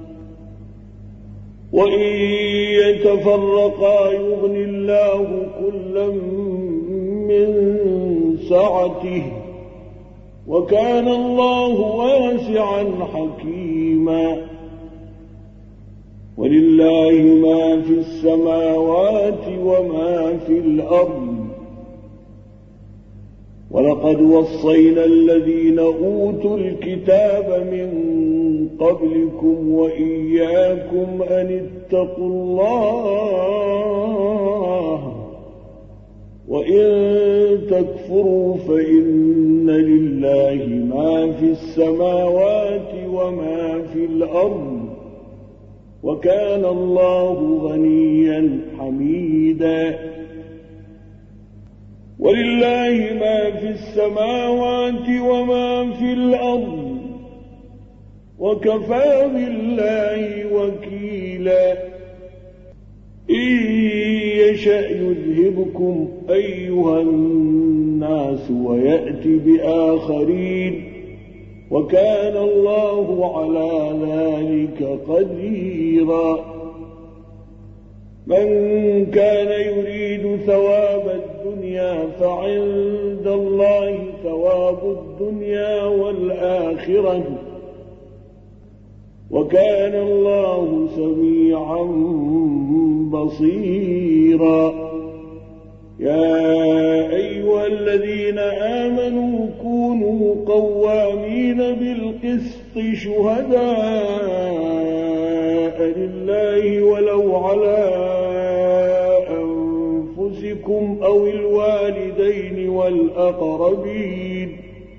A: وإن يتفرقا يغن الله كلا من سعته وكان الله واسعا حكيما ولله ما في السماوات وما في الأرض ولقد وصينا الذين أوتوا الكتاب من قبلكم وإياكم أن اتقوا الله وإن تكفروا فإن لله ما في السماوات وما في الأرض وكان الله غنيا حميدا ولله ما في السماوات وما في الأرض وكفى بالله وكيلا إن يشأ يذهبكم أيها الناس ويأتي بآخرين وكان الله على ذلك قديرا من كان يريد ثواب الدنيا فعند الله ثواب الدنيا والآخرة وكان الله سميعا بصيرا يا أيها الذين آمنوا كونوا قوامين بالقسط شهداء لله ولو على أنفسكم أو الوالدين والأقربين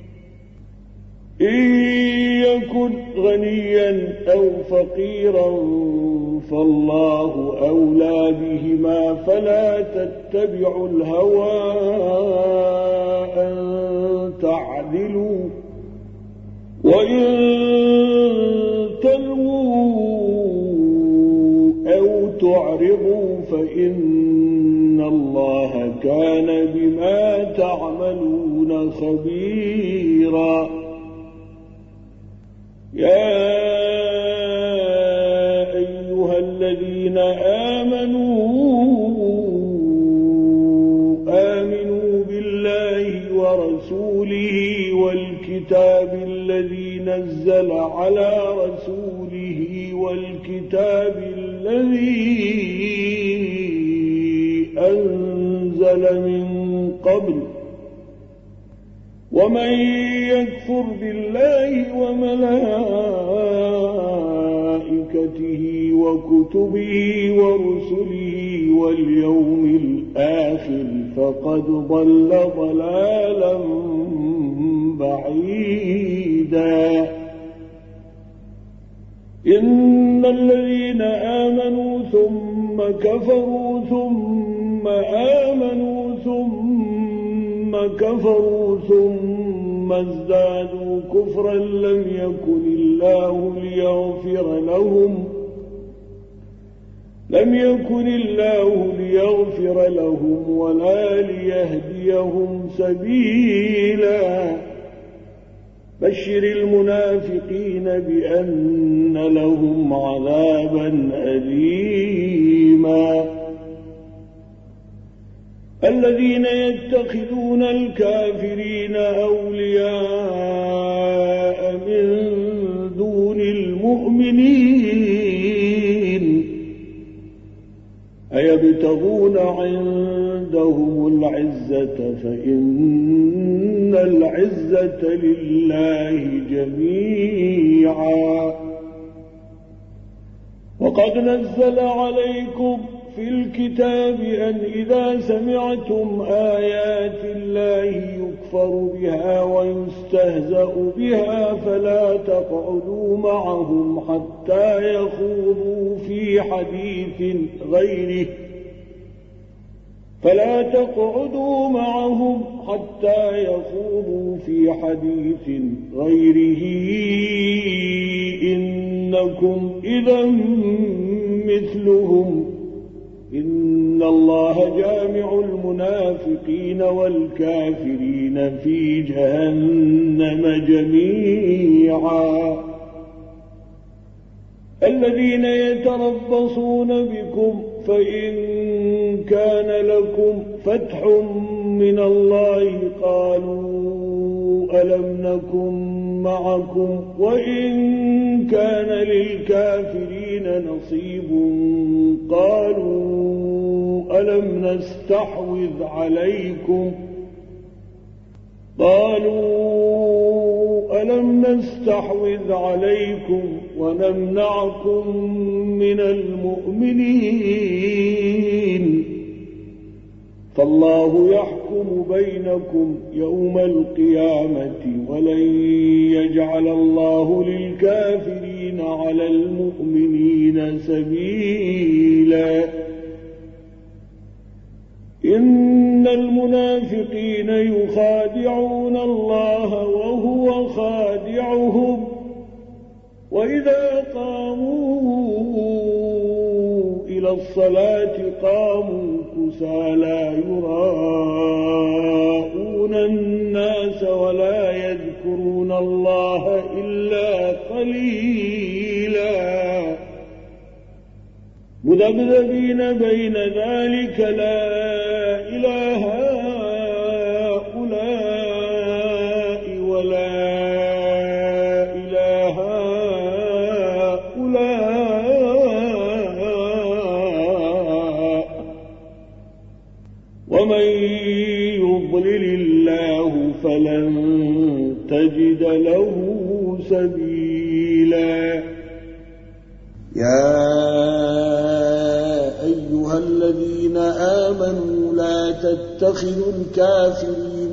A: إن يكن غنيا أو فقيرا فالله أولى بهما فلا تتبعوا الهوى أن تعدلوا وإن تلووا أو تعرضوا فإن الله كان بما تعملون خبيرا يا أيها الذين آمنوا بالله ورسوله والكتاب الذي نزل على رسوله والكتاب الذي أنزل من قبل ومن يكفر بالله وملائكته وكتبه ورسله واليوم الآخر فقد ضل ضلالا بعيدا إن الذين آمنوا ثم كفروا ثم آمنوا ثم كفروا ثم ازدادوا كفرا لم يكن الله ليغفر لهم ولا ليهديهم سبيلا بشر المنافقين بأن لهم عذابا أليما الذين يتخذون الكافرين أولياء من دون المؤمنين أيبتغون عندهم العزة فإن العزة لله جميعا وقد نزل عليكم في الكتاب أن إذا سمعتم آيات الله يكفر بها ويستهزأ بها فلا تقعدوا معهم حتى يخوضوا في حديث غيره فلا تقعدوا معهم حتى يخوضوا في حديث غيره إنكم إذا مثلهم إن الله جامع المنافقين والكافرين في جهنم جميعا الذين يتربصون بكم فإن كان لكم فتح من الله قالوا ألم نكن معكم وإن كان للكافرين نصيب قالوا ألم نستحوذ عليكم ونمنعكم من المؤمنين فالله يحكم بينكم يوم القيامة ولن يجعل الله للكافرين على المؤمنين سبيلا إن المنافقين يخادعون الله وهو خادعهم وإذا قاموا إلى الصلاة قاموا كسالى يراءون الناس ولا يذكرون الله إلا قليلا مذبذبين بين ذلك لا إله هؤلاء ولا إله هؤلاء ومن يضلل الله فلن تجد له سبيلا يا أيها الذين آمنوا لا تتخذوا الكافرين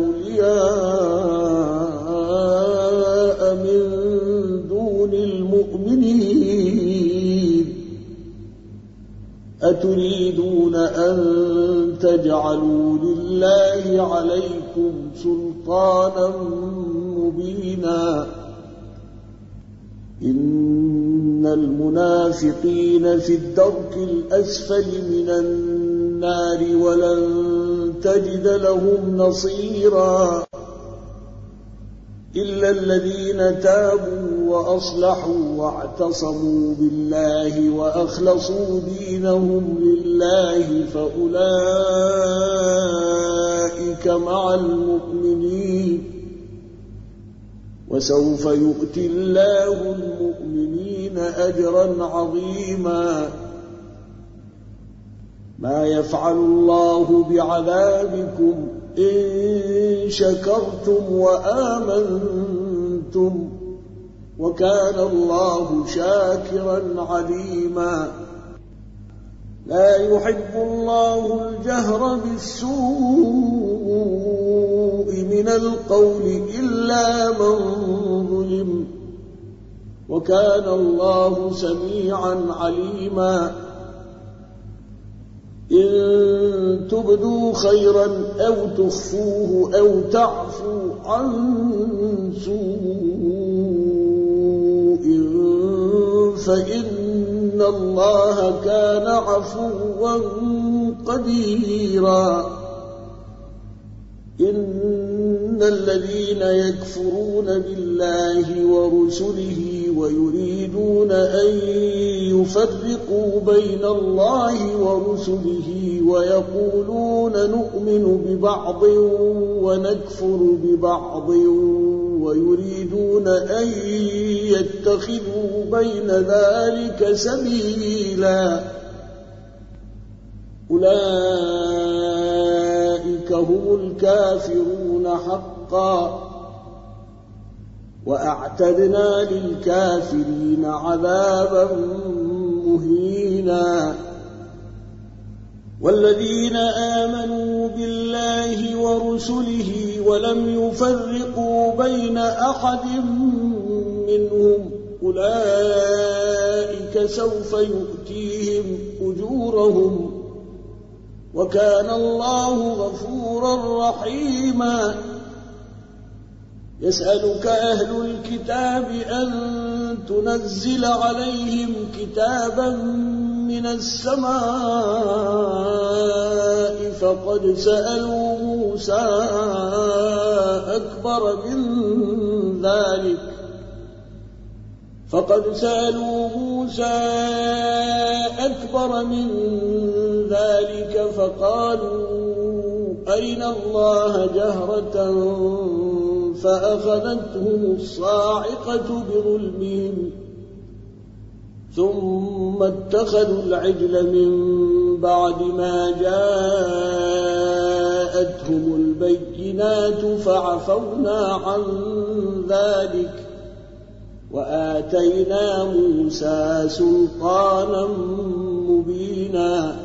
A: أولياء من دون المؤمنين أتريدون أن تجعلوا لله عليكم سلطانا مبينا إن المنافقين في الدرك الأسفل من النار ولن تجد لهم نصيرا إلا الذين تابوا وأصلحوا واعتصموا بالله وأخلصوا دينهم لله فأولئك مع المؤمنين وسوف يؤتي الله المؤمنين أجرا عظيما ما يفعل الله بعذابكم إن شكرتم وآمنتم وكان الله شاكرا عليما لا يحب الله الجهر بالسوء من القول إلا من ظلم وكان الله سميعا عليما إن تبدوا خيرا أو تخفوه أو تعفوا عن سوء فإن الله كان عفوا قديرا إن الذين يكفرون بالله ورسله ويريدون أن يفرقوا بين الله ورسله ويقولون نؤمن ببعض ونكفر ببعض ويريدون أن يتخذوا بين ذلك سبيلا أولئك هم الكافرون حقا وأعتدنا للكافرين عذابا مهينا والذين آمنوا بالله ورسله ولم يفرقوا بين أحد منهم أولئك سوف يؤتيهم أجورهم وكان الله غفورا رحيما. يسألك أهل الكتاب أن تنزل عليهم كتابا من السماء فقد سألوا موسى أكبر من ذلك فقالوا أرنا الله جهرة فأخذتهم الصاعقة بظلمهم ثم اتخذوا العجل من بعد ما جاءتهم البينات فعفونا عن ذلك وآتينا موسى سلطانا مبينا.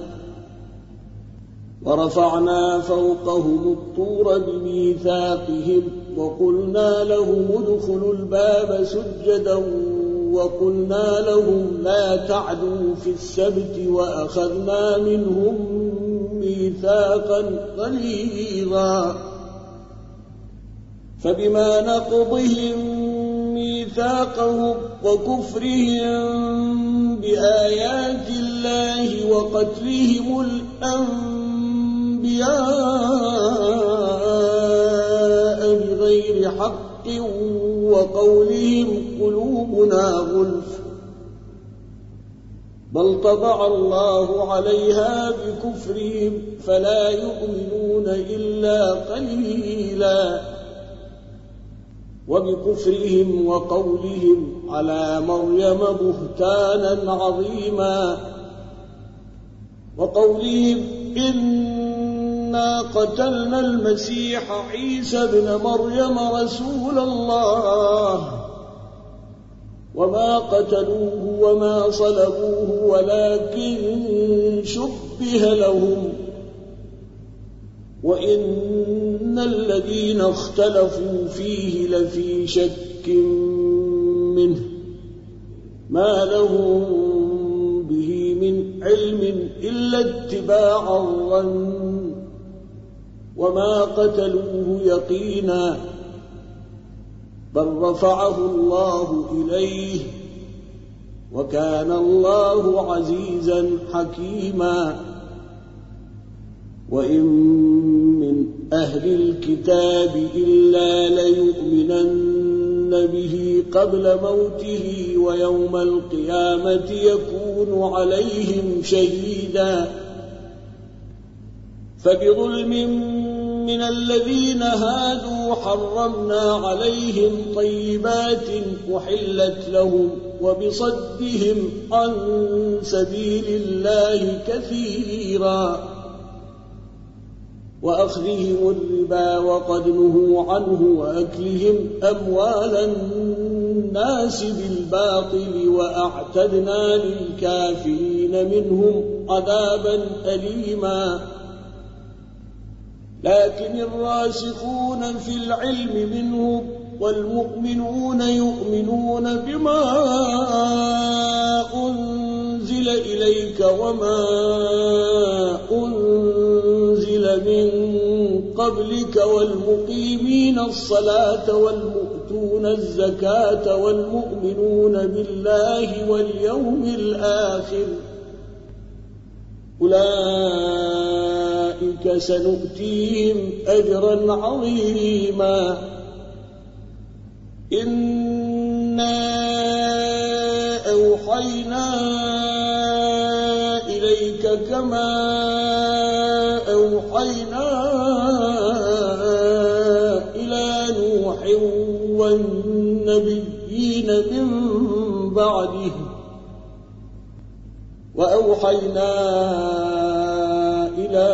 A: ورفعنا فوقهم الطور بميثاقهم وقلنا لهم ادخلوا الباب سجدا وقلنا لهم لا تعدوا في السبت وأخذنا منهم ميثاقا غليظا. فبما نقضهم ميثاقهم وكفرهم بآيات الله وقتلهم الأنبياء بغير حق وقولهم قلوبنا غلف بل طبع الله عليها بكفرهم فلا يؤمنون إلا قليلا. وبكفرهم وقولهم على مريم بهتانا عظيما وقولهم إنا قتلنا المسيح عيسى ابن مريم رسول الله وما قتلوه وما صلبوه ولكن شبه لهم وإن الذين اختلفوا فيه لفي شك منه ما لهم به من علم إلا اتباع الظن وما قتلوه يقينا بل رفعه الله إليه وكان الله عزيزا حكيما. وإن من أهل الكتاب إلا ليؤمنن به قبل موته ويوم القيامة يكون عليهم شهيدا. فبظلم من الذين هادوا حرمنا عليهم طيبات أحلت لهم وبصدهم عن سبيل الله كثيرا وأخذهم الربا وقد نهوا عنه وأكلهم أموال الناس بالباطل وأعتدنا للكافرين منهم عذابا أليما. لكن الراسخون في العلم منهم والمؤمنون يؤمنون بما أنزل إليك وما أنزل من قبلك والمقيمين الصلاة والمؤتون الزكاة والمؤمنون بالله واليوم الآخر أولئك سنؤتيهم أجرا عظيما. إنا أوحينا إليك كما أوحينا إلى نوح والنبيين من بعده وأوحينا إلى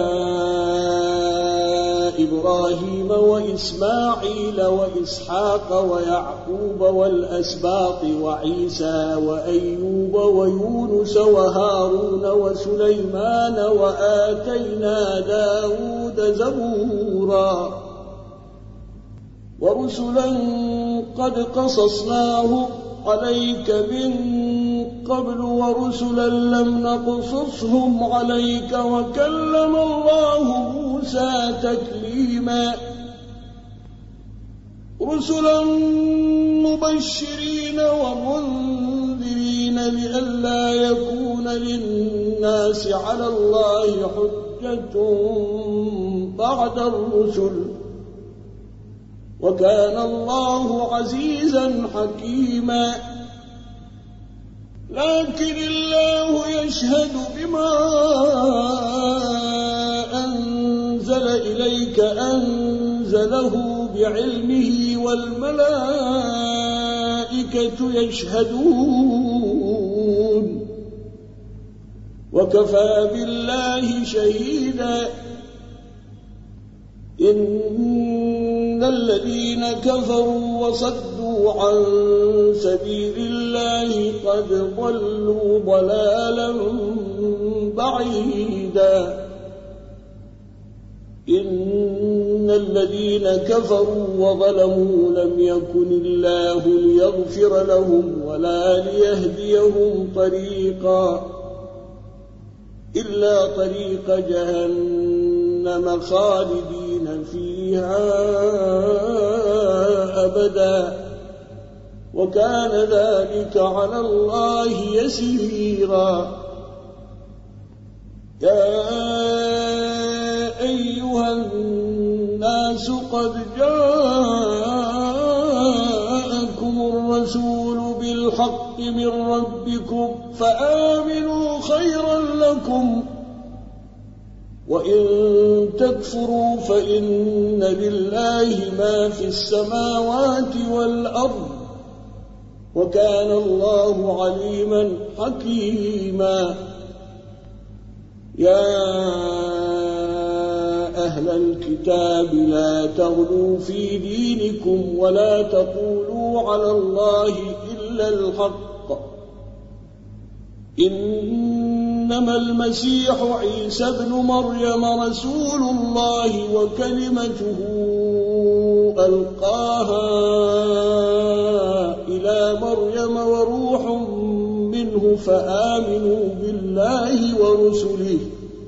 A: إبراهيم وإسماعيل وإسحاق ويعقوب والأسباط وعيسى وأيوب ويونس وهارون وسليمان وآتينا داود زبورا ورسلا قد قصصناه عليك من قبل ورسلا لم نقصصهم عليك وكلم الله موسى تكليما رسلا مبشرين ومنذرين لئلا يكون للناس على الله حجة بعد الرسل وكان الله عزيزا حكيما لكن الله يشهد بما أنزل إليك أنزله بعلمه والملائكة يشهدون وكفى بالله شهيدا إن الذين كفروا وصدوا عن سبيل الله قد ضلوا ضلالا بعيدا إن الذين كفروا وظلموا لم يكن الله ليغفر لهم ولا ليهديهم طريقا إلا طريق جهنم خالدين فيها أبدا وكان ذلك على الله يسيرا يا أيها الناس قد جاءكم الرسول بالحق من ربكم فآمنوا خيرا لكم وإن تكفروا فإن لله ما في السماوات والأرض وكان الله عليما حكيما يا أهل الكتاب لا تغلوا في دينكم ولا تقولوا على الله إلا الحق إنما المسيح عيسى ابن مريم رسول الله وكلمته ألقاها إلى مريم وروح منه فآمنوا بالله ورسله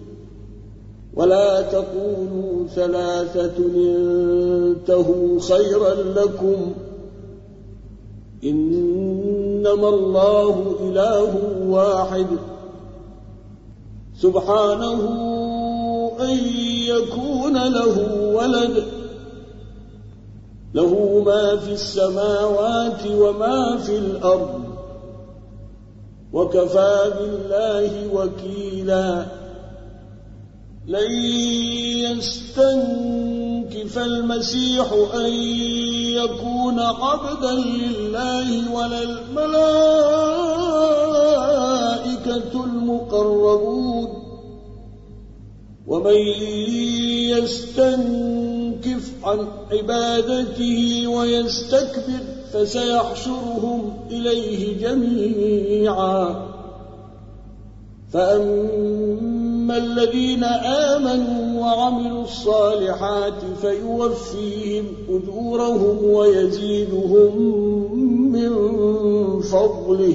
A: ولا تقولوا ثلاثة انتهوا خيرا لكم إنما الله إله واحد سبحانه أن يكون له ولد له ما في السماوات وما في الأرض وكفى بالله وكيلا لن يستنكف المسيح أن يكون عبدا لله ولا الملائكة المقربون ومن يستنكف عن عبادته ويستكبر فسيحشرهم إليه جميعا فأما الذين آمنوا وعملوا الصالحات فيوفيهم أجورهم ويزيدهم من فضله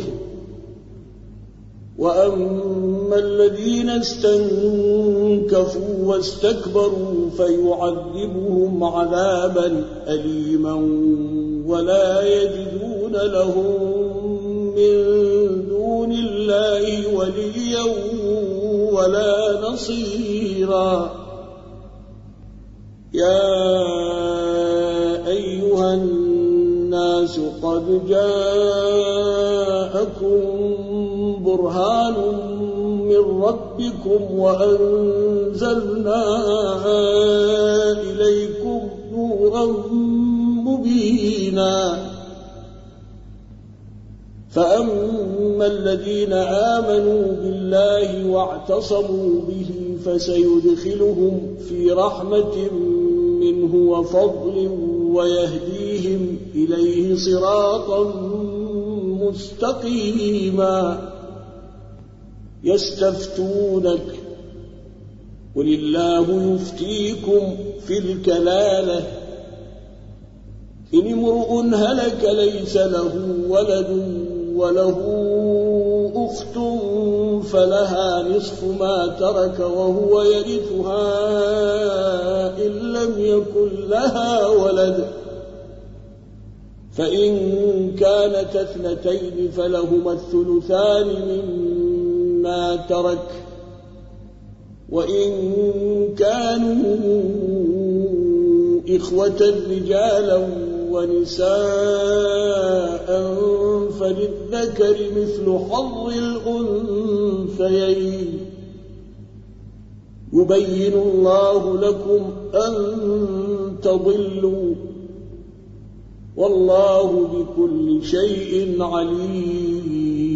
A: وأما الذين استنكفوا واستكبروا فيعذبهم عذابا أليما ولا يجدون لهم من دون الله وليا ولا نصيرا يا أيها الناس قد جاءكم برهان من ربكم وأنزلنا إليكم نورا مبينا فأما الذين آمنوا بالله واعتصموا به فسيدخلهم في رحمة منه وفضل ويهديهم إليه صراطا مستقيما يستفتونك قل الله يفتيكم في الكلالة إن امرؤ هلك ليس له ولد وله أخت فلها نصف ما ترك وهو يرثها إن لم يكن لها ولد، فإن كانت اثنتين فلهما الثلثان مما ترك، وإن كانوا إخوة رجالا ونساء فللذكر مثل حظ الأنثيين. يبين الله لكم أن تضلوا، والله بكل شيء عليم.